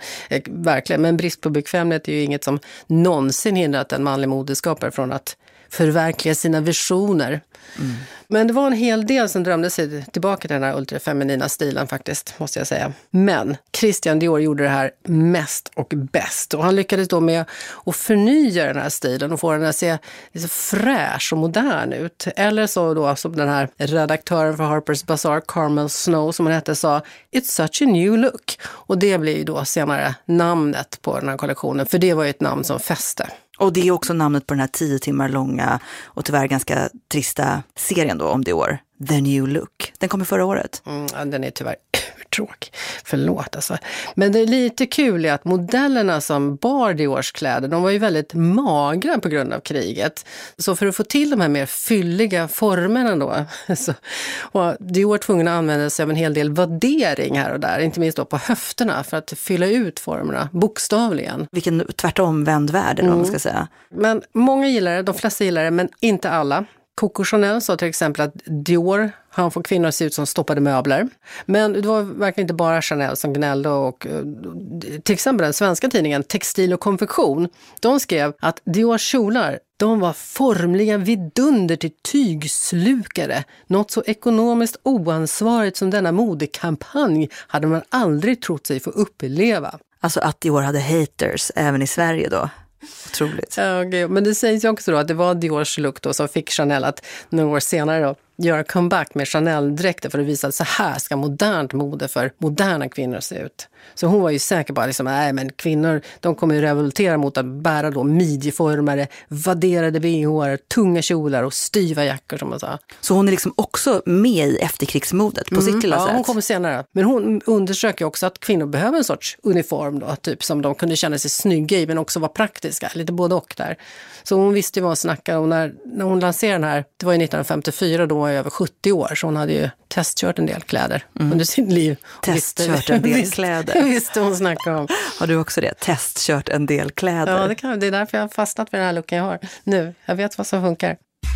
Speaker 21: Men brist på bekvämlighet är ju inget som någonsin hindrat en manlig modeskapare från att förverkliga sina visioner. Men det var en hel del som drömde sig tillbaka till den här ultrafeminina stilen faktiskt, måste jag säga. Men Christian Dior gjorde det här mest och bäst. Och han lyckades då med att förnya den här stilen och få den att se lite fräsch och modern ut. Eller så då, som den här redaktören för Harper's Bazaar, Carmel Snow, som hon hette, sa, "It's such a new look." Och det blir ju då senare namnet på den här kollektionen, för det var ju ett namn som fäste.
Speaker 20: Och det är också namnet på den här 10 timmar långa och tyvärr ganska trista serien då om Dior, The New Look. Den kommer förra året.
Speaker 21: Ja, den är tyvärr tråkig. Förlåt alltså. Men det är lite kul att modellerna som bar Diors kläder, de var ju väldigt magra på grund av kriget. Så för att få till de här mer fylliga formerna då, så var Dior tvungen att använda sig av en hel del vaddering här och där, inte minst då på höfterna, för att fylla ut formerna, bokstavligen.
Speaker 20: Vilken tvärtomvänd värld då, man ska säga.
Speaker 21: Men många gillar det, de flesta gillar det, men inte alla. Coco Chanel sa till exempel att Dior, han får kvinnor att se ut som stoppade möbler. Men det var verkligen inte bara Chanel som gnällde, och till exempel den svenska tidningen Textil och konfektion, de skrev att Diors kjolar, de var formliga vidunder till tygslukare. Något så ekonomiskt oansvarigt som denna modekampanj hade man aldrig trott sig få uppleva.
Speaker 20: Alltså att Dior hade haters även i Sverige då. Otroligt.
Speaker 21: Ja, okay. Men det sägs ju också då att det var Diors look då som fick Chanel att några år senare då göra comeback med Chanel-dräkter för att visa att så här ska modernt mode för moderna kvinnor se ut. Så hon var ju säker på att liksom, men kvinnor, de kommer ju revoltera mot att bära då midjeformare, vadderade bh, tunga kjolar och styva jackor, som man sa.
Speaker 20: Så hon är liksom också med i efterkrigsmodet på sitt lilla sätt?
Speaker 21: Ja, hon kommer senare. Men hon undersöker också att kvinnor behöver en sorts uniform då, typ som de kunde känna sig snygga i, men också vara praktiska, lite både och där. Så hon visste ju vad hon snackade om när hon lanserade den här, det var ju 1954, då var jag över 70 år, så hon hade ju testkört en del kläder under sitt liv.
Speaker 20: Testkört en del kläder.
Speaker 21: Visste hon snackade om.
Speaker 20: Har du också det? Testkört en del kläder.
Speaker 21: Ja, det är därför jag har fastnat vid den här looken jag har nu. Jag vet vad som funkar.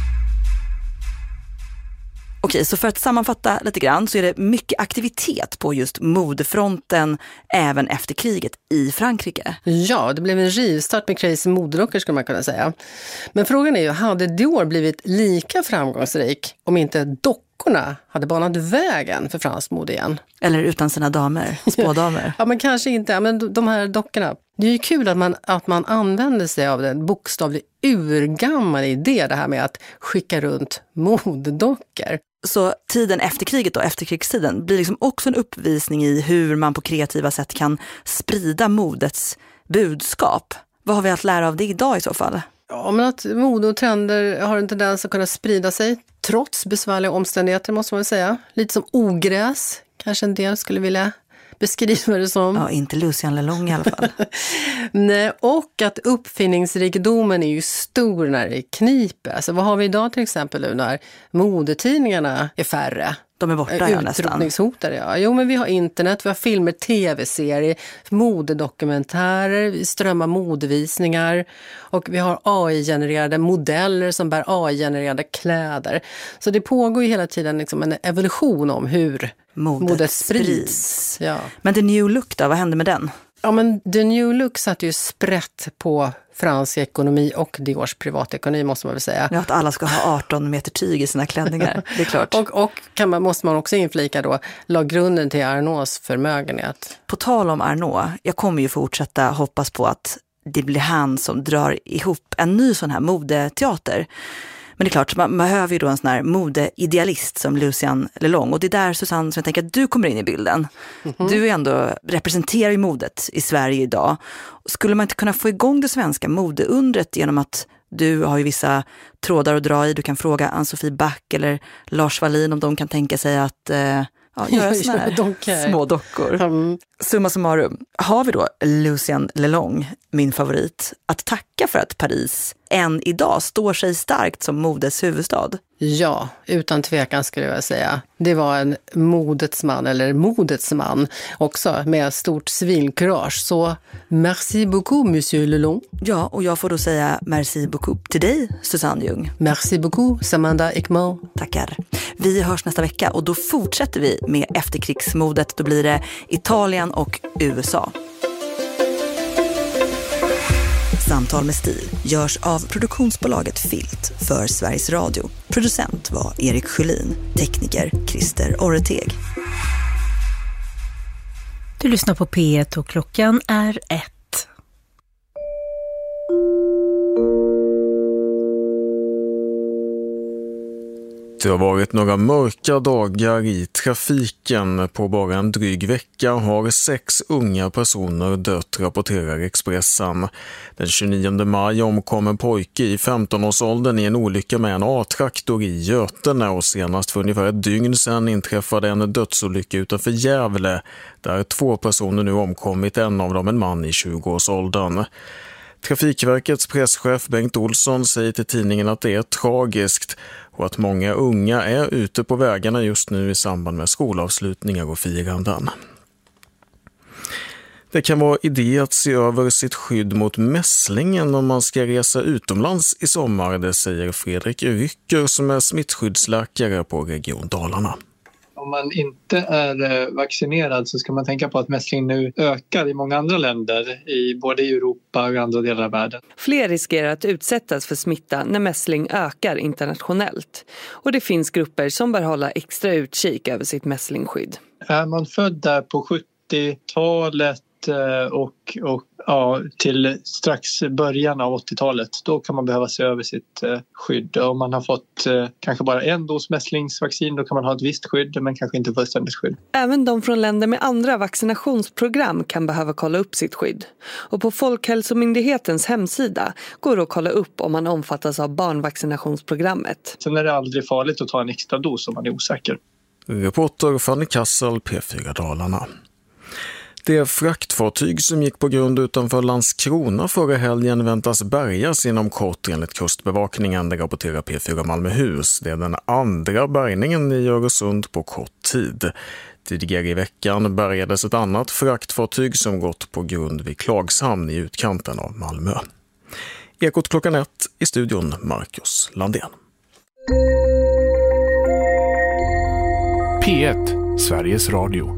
Speaker 20: Okej, så för att sammanfatta lite grann så är det mycket aktivitet på just modefronten även efter kriget i Frankrike.
Speaker 21: Ja, det blev en rivstart med crazy modelocker, skulle man kunna säga. Men frågan är ju, hade Dior blivit lika framgångsrik om inte dockorna hade banat vägen för fransk mode igen?
Speaker 20: Eller utan sina damer, spådamer.
Speaker 21: Ja, men kanske inte. Men de här dockorna. Det är ju kul att man använder sig av den bokstavligt urgammal idé, det här med att skicka runt modedockor.
Speaker 20: Så tiden efter kriget och efterkrigstiden blir liksom också en uppvisning i hur man på kreativa sätt kan sprida modets budskap. Vad har vi att lära av det idag i så fall?
Speaker 21: Ja, men att mode och trender har en tendens att kunna sprida sig trots besvärliga omständigheter, måste man säga. Lite som ogräs, kanske en del skulle vilja beskriva det som.
Speaker 20: Ja, inte Lucian Lelong i alla fall.
Speaker 21: Nej, och att uppfinningsrikedomen är ju stor när det kniper. Alltså, vad har vi idag till exempel nu när modetidningarna är färre?
Speaker 20: De är borta, ja, nästan.
Speaker 21: Utrotningshotade, ja. Jo, men vi har internet, vi har filmer, tv-serier, modedokumentärer, vi strömmar modevisningar och vi har AI-genererade modeller som bär AI-genererade kläder. Så det pågår ju hela tiden liksom en evolution om hur modet sprids. Ja.
Speaker 20: Men The New Look då, vad hände med den?
Speaker 21: Ja, men The New Look satt ju sprätt på fransk ekonomi och Diors privatekonomi, måste man väl säga.
Speaker 20: Ja, att alla ska ha 18 meter tyg i sina klänningar, det är klart.
Speaker 21: Och måste man också inflika då, la grunden till Arnaults förmögenhet.
Speaker 20: På tal om Arnault, jag kommer ju fortsätta hoppas på att det blir han som drar ihop en ny sån här modeteater. Men det är klart, man behöver ju då en sån här modeidealist som Lucian Lelong. Och det är där, Susanne, som jag tänker att du kommer in i bilden. Mm-hmm. Du är ändå, representerar ju modet i Sverige idag. Skulle man inte kunna få igång det svenska modeundret genom att du har ju vissa trådar att dra i? Du kan fråga Ann-Sofie Back eller Lars Wallin om de kan tänka sig att göra såna här små dockor. Summa summarum, har vi då Lucian Lelong, min favorit, att tacka för att Paris än idag står sig starkt som modets huvudstad?
Speaker 21: Ja, utan tvekan skulle jag säga. Det var en modets man också med stort civilkurage. Så merci beaucoup, monsieur Lelong.
Speaker 20: Ja, och jag får då säga merci beaucoup till dig, Susanne Ljung.
Speaker 21: Merci beaucoup, Samanda Ekman.
Speaker 20: Tackar. Vi hörs nästa vecka och då fortsätter vi med efterkrigsmodet. Då blir det Italien och USA. Samtal med stil görs av produktionsbolaget Filt för Sveriges Radio. Producent var Erik Sjölin, tekniker Christer Orreteg.
Speaker 5: Du lyssnar på P1 och klockan är 1.
Speaker 6: Det har varit några mörka dagar i trafiken. På bara en dryg vecka har 6 unga personer dött, rapporterar Expressen. Den 29 maj omkom en pojke i 15-årsåldern i en olycka med en A-traktor i Götene, och senast för ungefär ett dygn sedan inträffade en dödsolycka utanför Gävle där 2 personer nu omkommit, en av dem en man i 20-årsåldern. Trafikverkets presschef Bengt Olsson säger till tidningen att det är tragiskt och att många unga är ute på vägarna just nu i samband med skolavslutningar och firanden. Det kan vara idé att se över sitt skydd mot mässlingen om man ska resa utomlands i sommar, det säger Fredrik Rycker som är smittskyddsläkare på Region Dalarna.
Speaker 3: Om man inte är vaccinerad så ska man tänka på att mässling nu ökar i många andra länder, i både Europa och andra delar av världen.
Speaker 22: Fler riskerar att utsättas för smitta när mässling ökar internationellt. Och det finns grupper som bör hålla extra utkik över sitt mässlingskydd. Är
Speaker 3: man född där på 70-talet och till strax början av 80-talet, då kan man behöva se över sitt skydd. Om man har fått kanske bara en dos mässlingsvaccin, då kan man ha ett visst skydd, men kanske inte fullständigt skydd.
Speaker 22: Även de från länder med andra vaccinationsprogram kan behöva kolla upp sitt skydd. Och på Folkhälsomyndighetens hemsida går det att kolla upp om man omfattas av barnvaccinationsprogrammet.
Speaker 3: Sen är det aldrig farligt att ta en extra dos om man är osäker.
Speaker 6: Reporter Fanny Kassel, P4 Dalarna. Det fraktfartyg som gick på grund utanför Landskrona förra helgen väntas bärgas inom kort enligt kustbevakningen, det rapporterar P4 Malmöhus. Det är den andra bärgningen i Öresund på kort tid. Tidigare i veckan bärgades ett annat fraktfartyg som gått på grund vid Klagshamn i utkanten av Malmö. Ekot klockan 1, i studion Marcus Landén.
Speaker 23: P1, Sveriges Radio.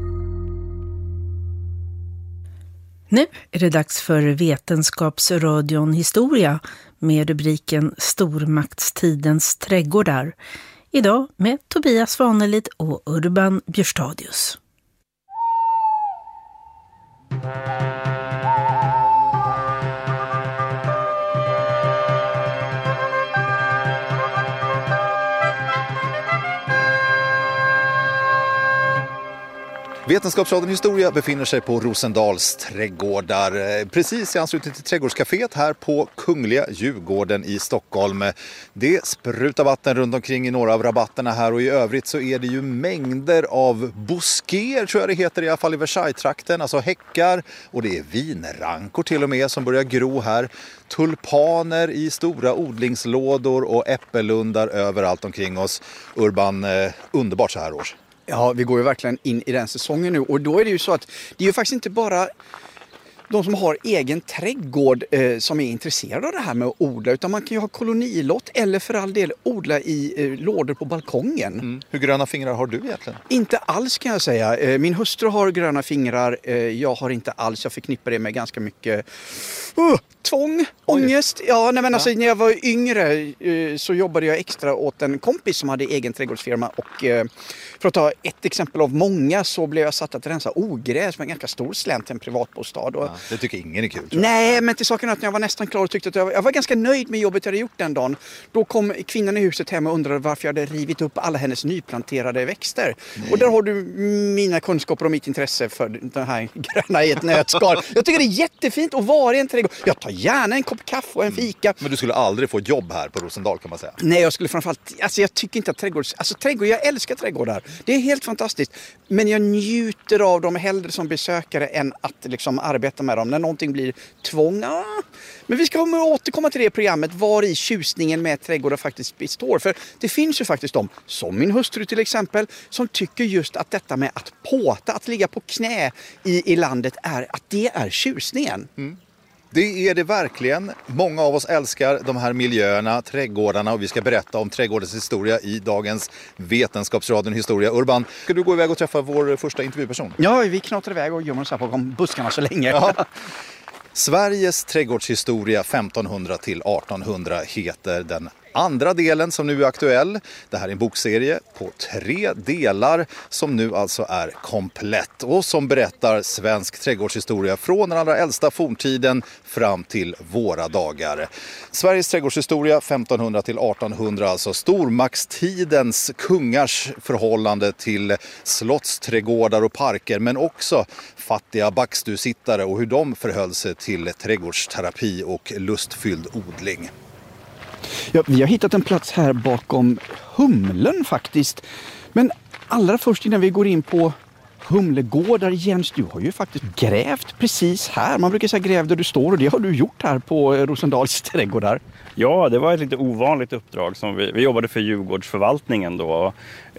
Speaker 5: Nu är det dags för Vetenskapsradion Historia med rubriken Stormaktstidens trädgårdar. Idag med Tobias Svanelid och Urban Björstadius.
Speaker 16: Vetenskapsradion Historia befinner sig på Rosendals trädgårdar, precis i anslutning till trädgårdscaféet här på Kungliga Djurgården i Stockholm. Det sprutar vatten runt omkring i några av rabatterna här och i övrigt så är det ju mängder av boskéer, tror jag det heter, i alla fall i Versailles-trakten, alltså häckar, och det är vinrankor till och med som börjar gro här. Tulpaner i stora odlingslådor och äppellundar överallt omkring oss. Urban, underbart så här års.
Speaker 17: Ja, vi går ju verkligen in i den säsongen nu och då är det ju så att det är ju faktiskt inte bara de som har egen trädgård som är intresserade av det här med att odla, utan man kan ju ha kolonilott eller för all del odla i lådor på balkongen.
Speaker 16: Mm. Hur gröna fingrar har du egentligen?
Speaker 17: Inte alls kan jag säga. Min hustru har gröna fingrar, jag har inte alls. Jag förknippar det med ganska mycket tvång, ångest. Ja, nej, men alltså, när jag var yngre så jobbade jag extra åt en kompis som hade egen trädgårdsfirma och för att ta ett exempel av många så blev jag satt att rensa ogräs med en ganska stor slänt till en privatbostad. Och,
Speaker 16: det tycker ingen är kul.
Speaker 17: Nej, men till saken att när jag var nästan klar och tyckte att jag var ganska nöjd med jobbet jag hade gjort den dagen. Då kom kvinnan i huset hem och undrade varför jag hade rivit upp alla hennes nyplanterade växter. Nej. Och där har du mina kunskaper och mitt intresse för den här gröna i ett nötskal. Jag tycker det är jättefint att vara i en trädgård. Jag tar gärna en kopp kaffe och en fika.
Speaker 16: Men du skulle aldrig få jobb här på Rosendal kan man säga.
Speaker 17: Nej, jag skulle framförallt, alltså jag tycker inte att trädgård, jag älskar trädgårdar. Det är helt fantastiskt. Men jag njuter av dem hellre som besökare än att liksom arbeta med dem. När någonting blir tvång. Men vi ska återkomma till det programmet var i tjusningen med trädgårdar faktiskt består. För det finns ju faktiskt de, som min hustru till exempel, som tycker just att detta med att påta, att ligga på knä i landet att det är tjusningen.
Speaker 16: Mm. Det är det verkligen. Många av oss älskar de här miljöerna, trädgårdarna, och vi ska berätta om trädgårdens historia i dagens Vetenskapsradion Historia. Urban, ska du gå iväg och träffa vår första intervjuperson?
Speaker 17: Ja, vi knatar iväg och gömmer oss här på buskarna så länge.
Speaker 16: Ja. Sveriges trädgårdshistoria 1500 till 1800 heter den andra delen som nu är aktuell. Det här är en bokserie på 3 delar som nu alltså är komplett och som berättar svensk trädgårdshistoria från den allra äldsta forntiden fram till våra dagar. Sveriges trädgårdshistoria 1500 till 1800, alltså stormaktstidens kungars förhållande till slottsträdgårdar och parker, men också fattiga backstusittare och hur de förhöll sig till trädgårdsterapi och lustfylld odling.
Speaker 17: Ja, vi har hittat en plats här bakom humlen faktiskt. Men allra först innan vi går in på humlegårdar, Jens, du har ju faktiskt grävt precis här. Man brukar säga gräv där du står och det har du gjort här på Rosendals trädgårdar.
Speaker 18: Ja, det var ett lite ovanligt uppdrag som vi jobbade för Djurgårdsförvaltningen då,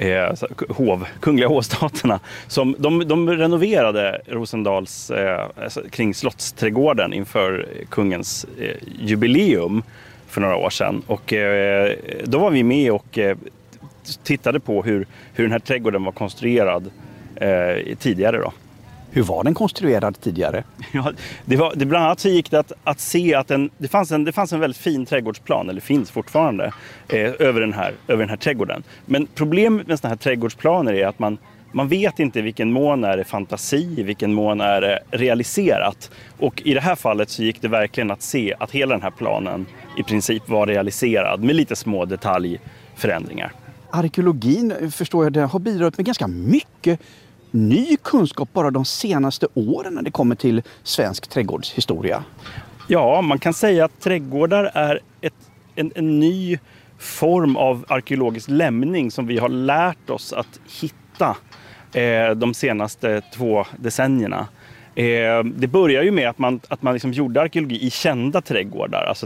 Speaker 18: kungliga hovstaterna. Som de renoverade Rosendals kring slottsträdgården inför kungens jubileum för några år sedan. Och då var vi med och tittade på hur den här trädgården var konstruerad tidigare då.
Speaker 17: Hur var den konstruerad tidigare?
Speaker 18: Ja, det bland annat så gick det att se att det fanns en väldigt fin trädgårdsplan, eller finns fortfarande, över den här trädgården. Men problemet med sådana här trädgårdsplaner är att man vet inte vilken mån är det fantasi, vilken mån är det realiserat. Och i det här fallet så gick det verkligen att se att hela den här planen i princip var realiserad med lite små detaljförändringar.
Speaker 17: Arkeologin, förstår jag, det har bidragit med ganska mycket ny kunskap bara de senaste åren när det kommer till svensk trädgårdshistoria.
Speaker 18: Ja, man kan säga att trädgårdar är en ny form av arkeologisk lämning som vi har lärt oss att hitta de senaste 2 decennierna. Det börjar ju med att man liksom gjorde arkeologi i kända trädgårdar. Alltså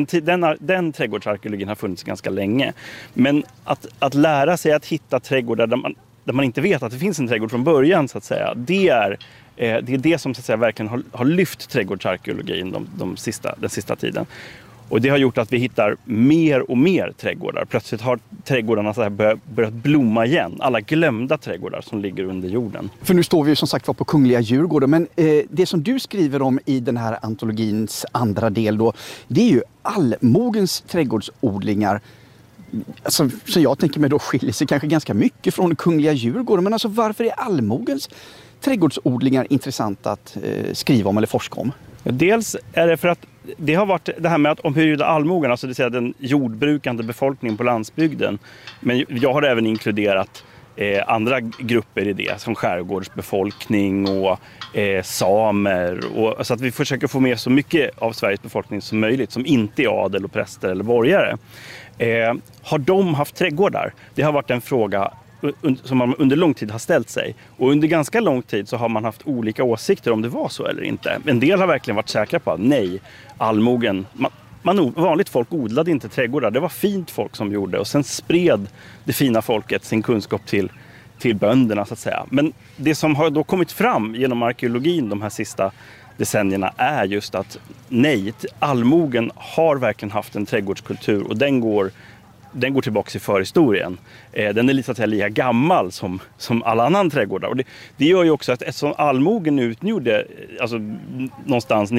Speaker 18: den trädgårdsarkeologin har funnits ganska länge. Men att lära sig att hitta trädgårdar där man inte vet att det finns en trädgård från början, så att säga, det är det som, så att säga, verkligen har lyft trädgårdsarkeologin den sista tiden. Och det har gjort att vi hittar mer och mer trädgårdar. Plötsligt har trädgårdarna så här börjat blomma igen. Alla glömda trädgårdar som ligger under jorden.
Speaker 17: För nu står vi ju som sagt var på Kungliga Djurgården. Men det som du skriver om i den här antologins andra del då, det är ju allmogens trädgårdsodlingar. Alltså, så jag tänker mig då skiljer sig kanske ganska mycket från Kungliga Djurgården. Men alltså varför är allmogens trädgårdsodlingar intressant att skriva om eller forska om?
Speaker 18: Dels är det för att det har varit det här med att omhyrda allmogen, alltså det vill säga den jordbrukande befolkningen på landsbygden. Men jag har även inkluderat andra grupper i det, som skärgårdsbefolkning och samer. Och, så att vi försöker få med så mycket av Sveriges befolkning som möjligt som inte är adel och präster eller borgare. Har de haft trädgårdar? Det har varit en fråga som man under lång tid har ställt sig. Och under ganska lång tid så har man haft olika åsikter om det var så eller inte. En del har verkligen varit säkra på att nej, allmogen... vanligt folk odlade inte trädgårdar. Det var fint folk som gjorde. Och sen spred det fina folket sin kunskap till bönderna så att säga. Men det som har då kommit fram genom arkeologin de här sista decennierna är just att nej, allmogen har verkligen haft en trädgårdskultur och den går tillbaka i förhistorien. Den är lite lika gammal som alla andra trädgårdar. Och det gör ju också att eftersom allmogen utgjorde alltså, någonstans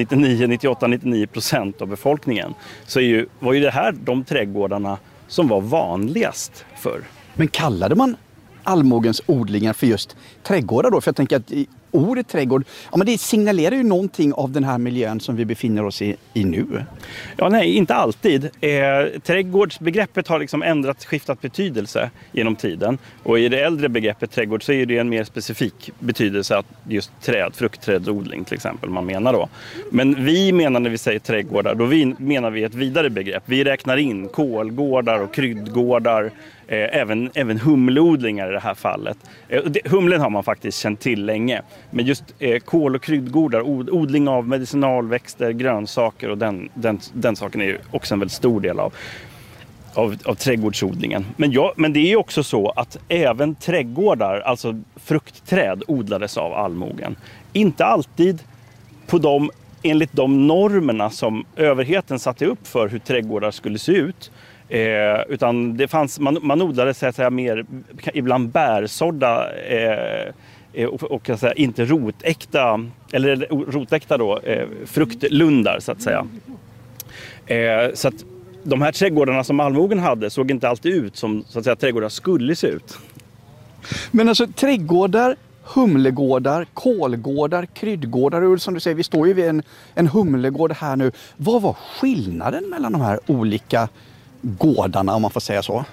Speaker 18: 99% av befolkningen så var ju det här de trädgårdarna som var vanligast förr.
Speaker 17: Men kallade man allmogens odlingar för just trädgårdar då? För jag tänker att ordet trädgård, ja, men det signalerar ju någonting av den här miljön som vi befinner oss i nu.
Speaker 18: Ja, nej, inte alltid. Trädgårdsbegreppet har liksom skiftat betydelse genom tiden. Och i det äldre begreppet trädgård så är det en mer specifik betydelse att just fruktträdsodling till exempel man menar då. Men vi menar när vi säger trädgårdar, då menar vi ett vidare begrepp. Vi räknar in kolgårdar och kryddgårdar, även humleodlingar i det här fallet. Humlen har man faktiskt känt till länge. Men just kål- och kryddgårdar, odling av medicinalväxter, grönsaker och den saken är ju också en väldigt stor del av trädgårdsodlingen. Men det är också så att även trädgårdar, alltså fruktträd, odlades av allmogen. Inte alltid enligt de normerna som överheten satte upp för hur trädgårdar skulle se ut. Utan det fanns, man odlade så att säga mer ibland bärsådda och kan säga, inte rotäkta då, fruktlundar så att säga. Så att de här trädgårdarna som allmogen hade såg inte alltid ut som så att säga, trädgårdar skulle se ut.
Speaker 17: Men alltså trädgårdar, humlegårdar, kolgårdar, kryddgårdar, som du säger, vi står ju vid en humlegård här nu. Vad var skillnaden mellan de här olika gårdarna om man får säga så?